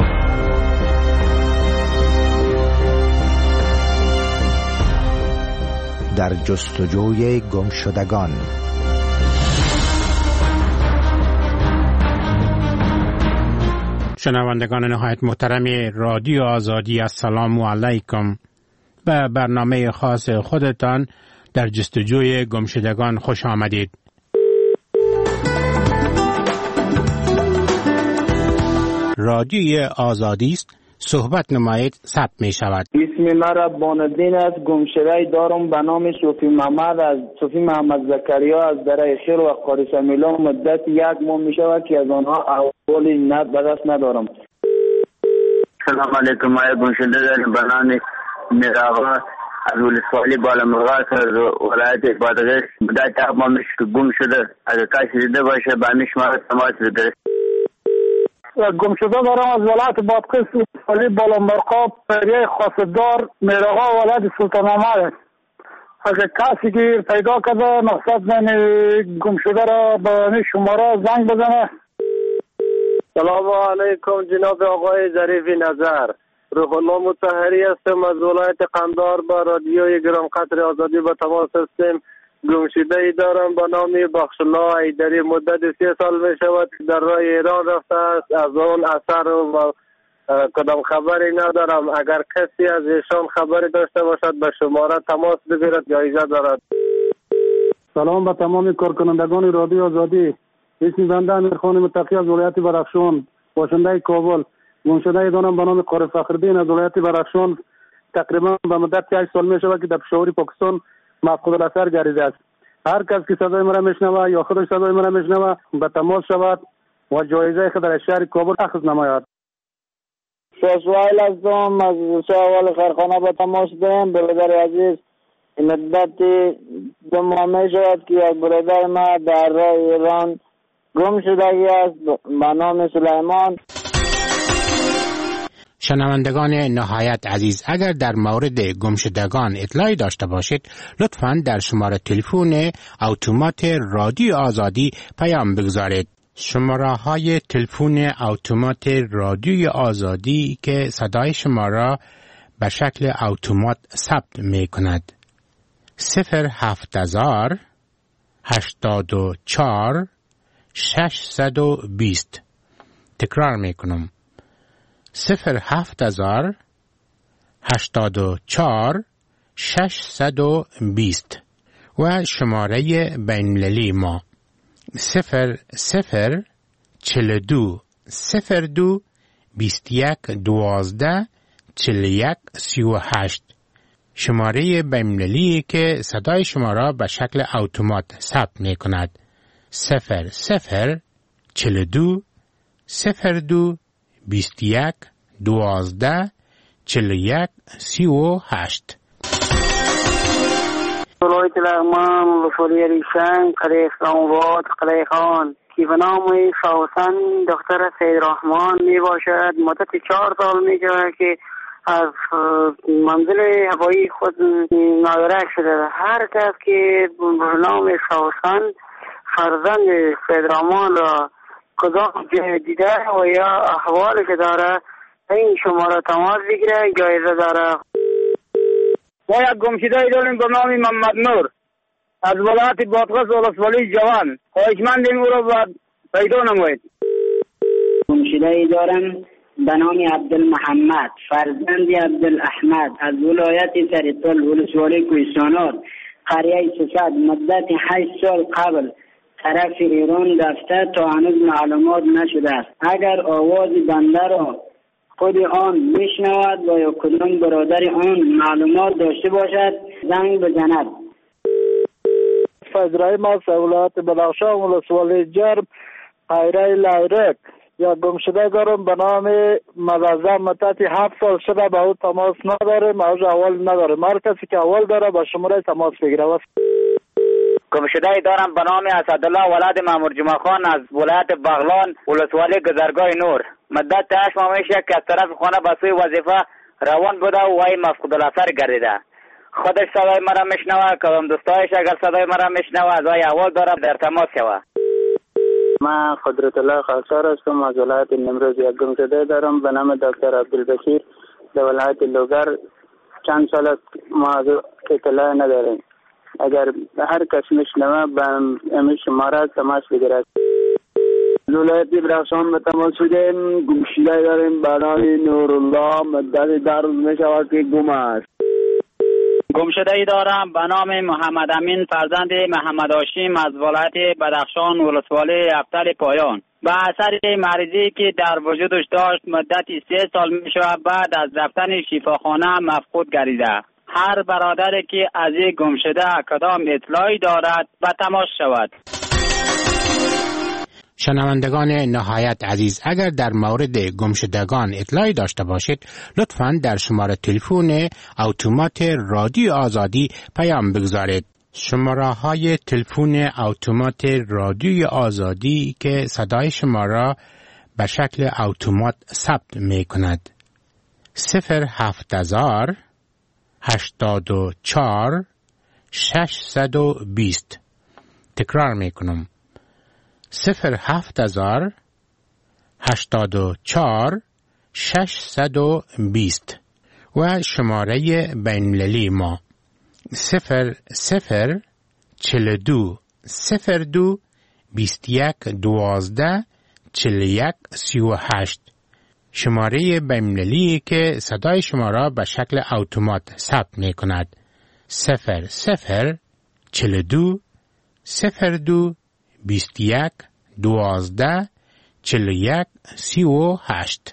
در جستجوی گمشدگان. شنوندگان نهایت محترم رادیو آزادی، السلام علیکم. به برنامه خاص خودتان در جستجوی گمشدگان خوش آمدید. رادیوی آزادی است، صحبت نمایید ثبت می شود. اسم مرا بانالدین است. گمشده دارم به نام صوفی محمد از صوفی محمد زکریا از دره خیر و قاری سمیلا. مدت یک ماه می شود که از آنها احوال نت به دست ندارم. سلام علیکم. ما گمشده دارم به نام میراغا از ولسوالی بالا مرغاس از ولایت بادغیس. مدت یک ماه می شود گم شده. اگر کسی دیده باشه به همیش ما تماس بگیرید. گمشده دارم از ولایت بادغیس. ولی بالانبرقا پریه خاصدار میرغا ولد سلطان محمد. اگر کسی که پیدا کرده مقصد من گم شده را به شماره زنگ بزنه. سلام علیکم جناب آقای ظریف نظر. روح الله مطهری هستم از ولایت قندهار. با رادیوی گران قدر آزادی به تماس هستم. گمشده ای دارم به نام بخشالله ایدری. مدت سه سال می شود در راه ایران رفته است. از اون اثر و کدام خبری ندارم. اگر کسی از ایشان خبری داشته باشد به شماره تماس بگیرد جایزه دارد. سلام به تمام کارکنندگان رادیو آزادی. اسم بنده امیرخان متقی از ولایت بدخشان، باشنده کابل. گمشده ای دارم به نام قاری فخرالدین از ولایت بدخشان. تقریبا به مدت هشت سال می شود که در پشاور پاکستان مفقود الاثر گردیده است. هر کس که صدای مرا میشنوه یا خودش صدای مرا میشنوه به تماس شود و جایزه خود در شهر کابل اخذ نماید. سوال هستم از سوال خیرخانه به تماس دارم. برادر عزیز مدت دو ماه می شود که یک برادر ما در راه ایران گم شدگی است به نام سلیمان. شنوندگان نهایت عزیز، اگر در مورد گمشدگان اطلاعی داشته باشید لطفاً در شماره تلفن اتومات رادیو آزادی پیام بگذارید. شماره های تلفن اتومات رادیو آزادی که صدای شما را به شکل اتومات ثبت می کند: صفر هفت هزار هشتاد و چهار ششصد و بیست. تکرار می کنم: صفر هفت هزار هشتاد و چهار ششصد و بیست. و شماره بین‌المللی ما صفر صفر چهل و دو صفر دو بیست و یک دوازده چهل و یک سی و هشت. شماره بین‌المللی که صدای شما را به شکل اتومات ثبت می کند: صفر صفر چهل و دو صفر دو بیست و یک دوازده چهل و یک سی و هشت. ولایت لغمان، ولسوالی ریشنگ، قلعه اسلام‌آباد، قلعه خان که به نام سوسن دختر سید رحمان می باشد. مدت چهار سال می شود که از منزل هوایی خود نادرک شده. هر کس که به نام سوسن فرزند سید رحمان را کدام جای دیده و یا احوالی که داره این شماره تماس بگیره، جایزه داره. ما یک گمشده ای داریم به نام محمد نور از ولایت بادغیس ولسوالی جوان. خواهشمندیم او را پیدا نمایید. گمشده ای دارم به نام عبدالمحمد فرزند عبدالاحمد از ولایت سرطل ولسوالی کوهستانات، قریه سوسد. مدت هشت سال قبل طرف ایران رفته تا هنوز معلومات نشده است. اگر آواز بنده را خود آن میشنود و یا کدام برادر آن معلومات داشته باشد زنگ بزند. فضرای ما ولایت بدخشان ولسوالی جرم، قیره لیرک. یا گمشده دارم به نام مززم. مدت هفت سال شده به او تماس نداریم، اوج اول نداریم. هر کسی که اول داره با شماره تماس بگیره. گمشده ای دارم به نام اسدالله ولد مامور جمعه خان از ولایت بغلان ولسوالی گذرگاه نور. مدت هشت ماه میشه که از طرف خانه به سوی وظیفه روان بوده و وی مفقود الاثر گردیده. خودش صدای مرا میشنوه، کدام دوستایش اگر صدای مرا میشنوه از وی اول داره در تماس شوه. من قدرت الله خالصار هستم از ولایت نیمروز. یک گمشده دارم به نام دکتر عبدالبشیر در ولایت لوگر. چند سال است ما از اطلاع نداریم. اگر هر کس میشنوه به امی شماره تماس بگیرد. ولایت بدخشان به تماس شدیم. گمشده داریم به نام نورالله. مدت در روز میشود که گم است. گمشده ای دارم به نام محمد امین فرزند محمد هاشم از ولایت بدخشان ولسوالی افتل پایان. به اثر مریضی که در وجودش داشت مدت سه سال می شود بعد از رفتن شفاخانه مفقود گردیده. هر برادری که از این گمشده کدام اطلاعی دارد به تماس شود. شنوندگان نهایت عزیز، اگر در مورد گمشدگان اطلاعی داشته باشید لطفاً در شماره تلفن اتومات رادیو آزادی پیام بگذارید. شماره های تلفن اتومات رادیو آزادی که صدای شما را به شکل اتومات ثبت می کند: صفر هفت هزار هشتاد و چهار ششصد و بیست. تکرار میکنم. صفر هفت هزار هشتاد و چهار ششصد و بیست. و شماره بین‌المللی ما صفر صفر چهل دو صفر دو بیست یک دوازده چهل یک سی و هشت. شماره بین‌المللی که صدای شما را به شکل اتومات ثبت می کند. صفر صفر چهل دو صفر دو بیست یک دوازده چهل یک سی و هشت.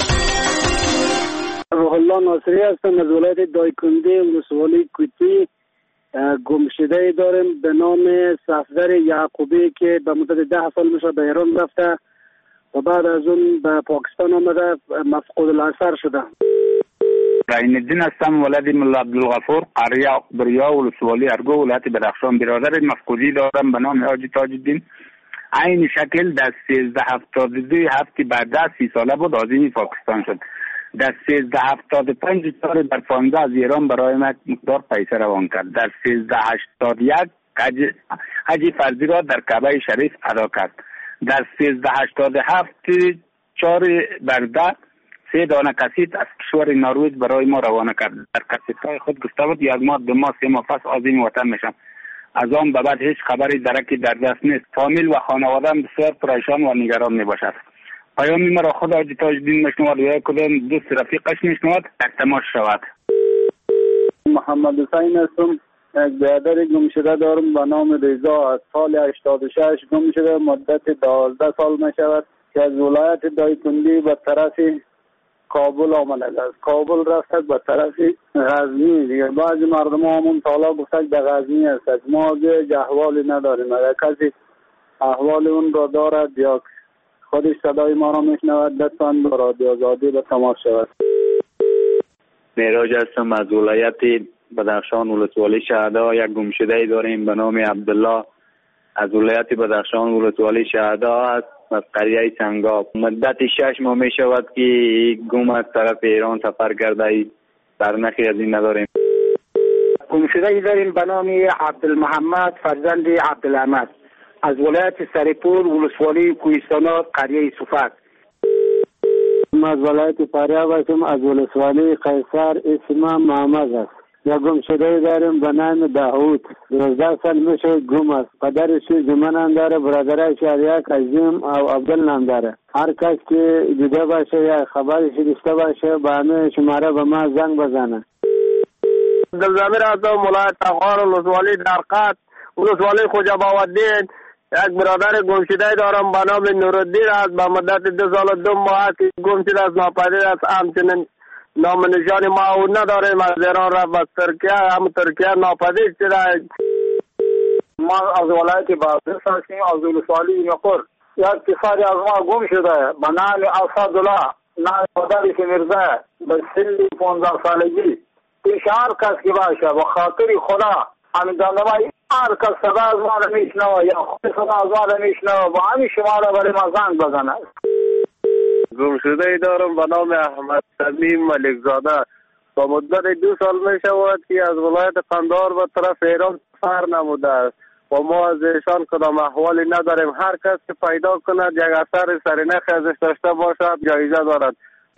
روح الله ناصری هستم از ولایت دایکنده ولسوالی کویتی. گمشده داریم به نام صفدر یعقوبی که به مدت ده سال میشه به ایران رفته و بعد از اون به پاکستان آمده مفقود الاثر شده. عین الدین هستم، ولد ملا عبدالغفور، قریه بریا ولسوالی ارگو ولایت بدخشان. برادر مفقودی دارم به نام حاجی تاج الدین. عین شکل در سیزده هفتاد و دو هفته بعد سی ساله بود آزمی پاکستان شد. در سیزده هفتاد و پنج سال در پانزده از ایران برای من مقدار پیسه روان کرد. در سیزده هشتاد و یک حج فرضی را در کعبه شریف ادا کرد. در سیزده هشتاد و هفت چهار برده سه دانه کسیت از کشور نروژ برای ما روانه کرد. در کسیت های خود گفته بود یک ماه دو ماه سه ماه پس آزم وطن میشم. از آن به بعد هیچ خبری درکی در دست نیست. فامیل و خانواده‌ام بسیار پریشان و نگران میباشد. پیامی مرا خود حاجی تاج الدین میشنود و یا کدام دوست رفیقش میشنود در تماس شود. محمد حسین هستم، یک برادر گمشده دارم به نام رضا. از سال هشتاد و شش گم شده، مدت دوازده سال میشود که از ولایت دایکنده به طرف کابل آمده است. کابل رفته به طرف غزنی. دیگه بعضی مردم همون سالا گفتن به غزنی است. ما دیگه احوالی نداریم. اگر کسی احوال اون را دارد یا خودش صدای ما را میشنود لطفاً با رادیو آزادی به تماس شود. معراج هستم از ولایت بدخشان ولسوالی شهدا. یک گمشده داریم به نام عبدالله از ولایت بدخشان ولسوالی شهدا است، از قریه سنگاب. مدت شش ماه می شود که گم از طرف ایران سفر کرده، برنخی از این نداریم. گمشده داریم به نام عبدالمحمد فرزند عبدالاحمد از ولایت سرپور ولسوالی کوهستانات قریه صفت. ما از ولایت فاریاب هستم، از ولسوالی قیصر. اسمم محمد است. یا گمشده داریم به نام داوود. دوازده سال میشه گم است. پدرش زمان هم داره، برادرش یک عظیم او عبدال نام داره. هر کس که دیده باشه یا خبرش داشته باشه به همه شماره به ما زنگ بزنه. دلزمیر هستم، ولایت افغان ولسوالی درقد ولسوالی خوجا باودین. یک برادر گمشده دارم به نام نورالدین است. به مدت دو سال و دو ماه که گم شده است، ناپدید است. همچنین نام نشان ما او نداریم. از ایران رفت به ترکیه، هم ترکیه ناپدید شده. ما از ولایت بادغیس هستیم، از ولسوالی نقر. یک پسری از ما گم شده به نام اسدالله، نام پدرش میرزا، به سن پانزده سالگی. پیش هر کس که باشه به خاطر خدا همین دانمایی هر کس صدا از ما را میشنوه یا خود صدا از ما را میشنوه با همین شما را برای ما زنگ بزنه. گمشده دارم به نام احمد تمیم ملکزاده. با مدت دو سال می شود که از ولایت قندهار به طرف ایران سفر نموده است و ما از ایشان کدام احوالی نداریم. هر کس که پیدا کند یک اثر سرنخ ازش داشته باشد جایزه دارد.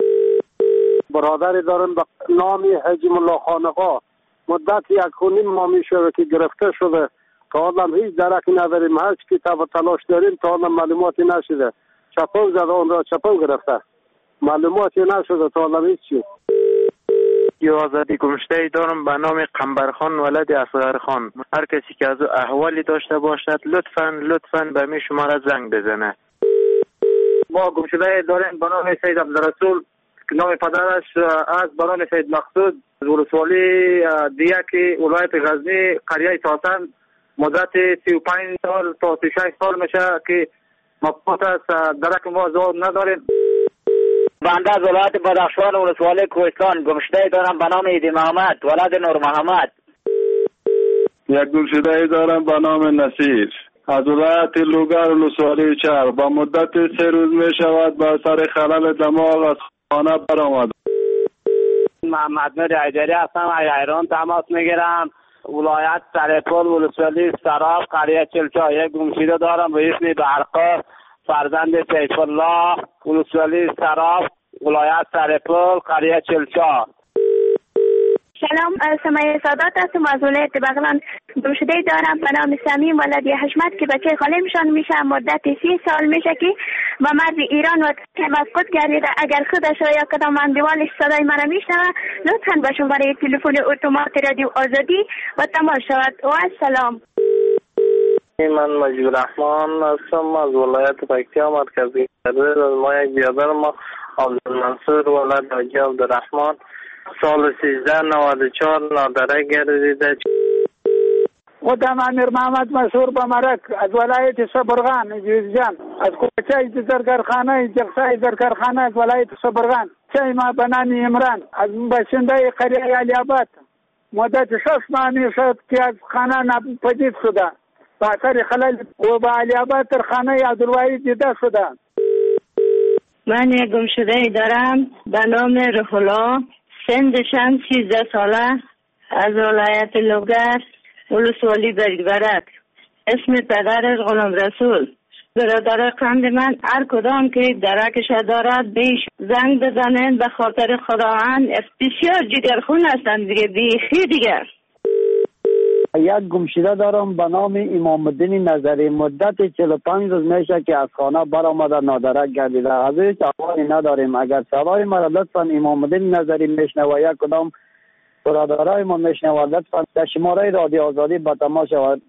برادری دارم به نام حجم الله خانقا. مدت یک و نیم ماه می شود که گرفته شده. تا حالا هیچ درکی نداریم. هر چی کتاب تلاش داریم تا حالا معلوماتی نشده. چپاو زده اون را چپاو گرفته. معلوماتی نشده تا حالا هیچ چی. یا آزادی گمشده دارم به نام قنبرخان ولد اصغر خان. هر کسی که از احوالی داشته باشد لطفاً لطفاً به می شماره زنگ بزنه. ما گمشده داریم به نام سید عبدالرسول، نام پدرش از به نام سید مقصود، ولسوالی دیگه ولایت غزنی قریه تاسن. مدت سی و پنج سال تا سی و شش سال میشه که مبهوت است. درک ما زور نداریم. بنده از ولایت بدخشان ولسوالی کوهستان گمشده دارم به نام ایدی محمد ولد نور محمد. یک گمشده دارم به نام نصیر از ولایت لوگر ولسوالی چرخ. با مدت سه روز می شود با سر خلل دماغ از خانه برآمد. محمد نور ایدری هستم. از ایران تماس میگیرم. ولایت سرپل، ولسوالی سراب، قریه چلچا. یک گمشده دارم به اسم برقا فرزند سیف الله، ولسوالی سراب، ولایت سرپل، قریه چلچا. سلام، سمیه سادات هستم از ولایت بغلان. گمشده دارم به نام سمیم ولدی حشمت که بچه خاله‌مشان میشه. مدت سی سال میشه که و مرد ایران و مفقود گردیده. اگر خودش را یا کدام اندیوالش صدای من میشنوه لطفا به شماره تلفن اتومات رادیو آزادی و تماس شود. و السلام. من مجید رحمان هستم از ولایت پکتیا مرکزی. از ما یک بیادر ما عبدالمنصور ولد حاجی عبدالرحمن سال سیزده نود و چهار نادره گردیده. خودم امیر محمد مسعود بمرک از ولایت صبرغان جوزجان، از کوچه زرگرخانه جلسه زرگرخانه از ولایت صبرغان. چه ما بنانی عمران از باشنده قریه علی آباد. مدت شش ماه میشد که از خانه ناپدید شده. با اثر خلل و با علی آباد در خانه عبدالواحد دیده شده. من یک گمشده دارم به نام روح الله، سنشم سیزده ساله، از ولایت لوگر، ولسوالی برگ. اسم پدرش غلام رسول. برادر قند من هر کدام که درکش دارد بیش زنگ بزنن به خاطر خداوند. بسیار جگرخون هستند دیگه، بیخی دیگه. یک گمشده دارم به نام امام الدین نظری. مدت چهل و پنج روز میشه که از خانه برآمده نادرک گردیده. از هیچ احوالی نداریم. اگر صدای ما لطفا امام الدین نظری میشنوه یک کدام برادرای ما میشنوه لطفا در شماره رادیو آزادی به تماس شود.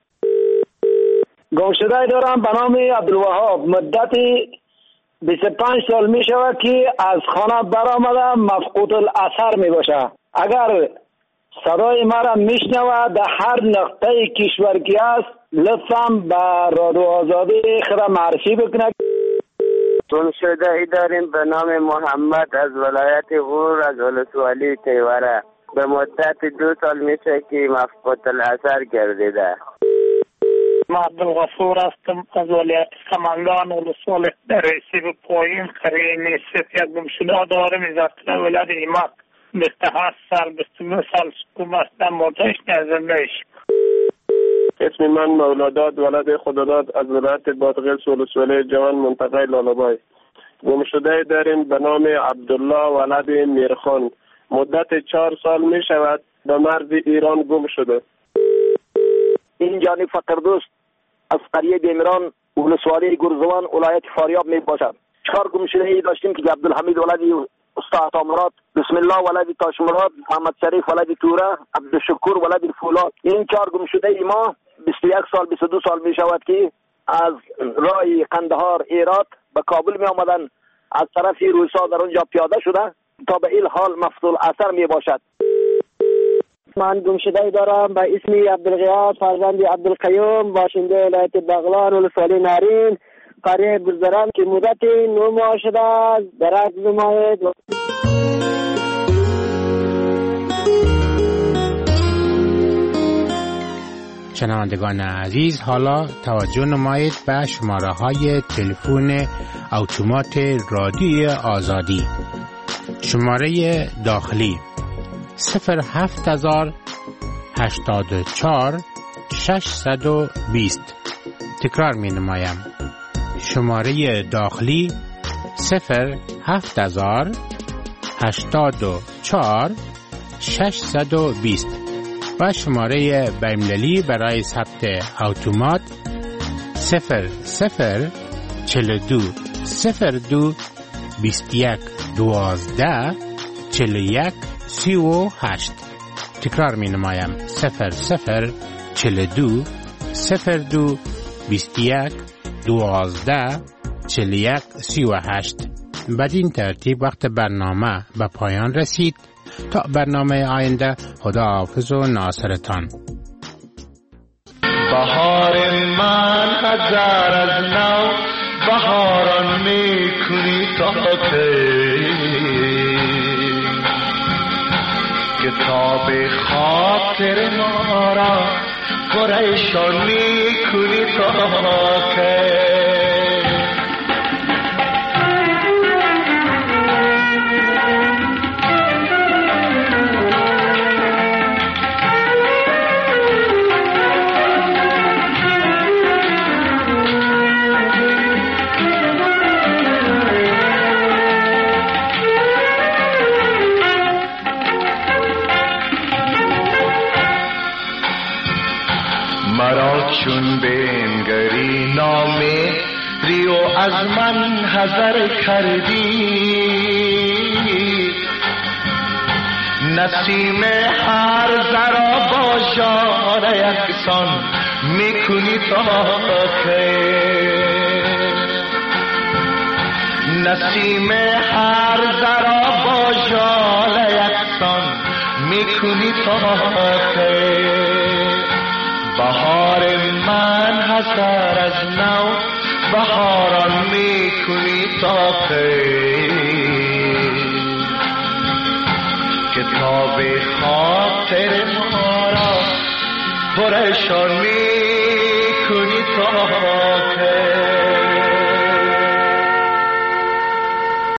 گمشده دارم به نام عبدالوهاب. مدت بیست و پنج سال می شود که از خانه برآمده مفقود الاثر می باشه. اگر صدای مرا میشنوه در هر نقطه کشور که است لطفا به رادیو آزادی خدا معرفی بکنه. گمشده ای داریم به نام محمد از ولایت غور از ولسوالی تیوره. به مدت دو سال میشه که مفقود الاثر گردیده. من عبدالغفور هستم از ولایت سمنگان ولسوالی رئیسی به پایین قریه نیست. یک گمشده دارم از ولایت ایمک. بیست و هشت سال بیست و نه سال سکوم هستم. مرتش نزندهش. اسم من مولاداد ولد خداداد از ولایت بادغیس ولسوالی جوان منطقه لالابای. گمشده داریم به نام عبدالله ولد میرخان. مدت چهار سال می شود به مرز ایران گم شده. این جانی فقردوست از قریه بیمران ولسوالی گرزوان ولایت فاریاب می باشد. چهار گمشده ای داشتیم که عبدالحمید ولدی استاد عطامراد، بسم الله ولدی تاشمراد، محمد شریف ولدی توره، عبدالشکور ولدی فولاد. این چهار گمشده ای ما بیست و یک سال بیست و دو سال می شود که از راه قندهار ایرات به کابل می آمدن. از طرف روسا در اونجا پیاده شده تا به این حال مفصول اثر می باشد. من گمشده دارم به اسم عبدالغیاث فرزند عبدالقیوم، باشنده ولایت بغلان ولسوالی نارین قریه بزرگان که مدت نه ماه شده است. درک نمایید. شنوندگان عزیز، حالا توجه نمایید به شماره های تلفن اتومات رادیو آزادی. شماره داخلی صفر هفت هزار هشتاد و چهار ششصد و بیست. تکرار می نمایم. شماره داخلی صفر هفت هزار هشتاد و چهار ششصد و بیست و شماره بین‌المللی برای ثبت اتومات صفر صفر چهل و دو صفر دو بیست و یک دوازده چهل و یک سی و هشت. تکرار می نمایم. صفر صفر چهل و دو صفر دو بیست و یک دوازده چهل و یک سی و هشت. بدین ترتیب وقت برنامه به پایان رسید. تا برنامه آینده، خدا حافظ و ناصرتان. بهار من هزار از نو بهاران میکنی تا کتاب خاطر ما را پریشان میکنی تا که چون بنگری نامه ریو از من حذر کردی نسیم هر ذرا با جان یکسان میکنی تا خیر نسیم هر ذرا با جان یکسان میکنی تا خیر بهار من حسر از نو بهاران میکنی تا خیر کتاب خاطر ما را پرشان میکنی تا خیر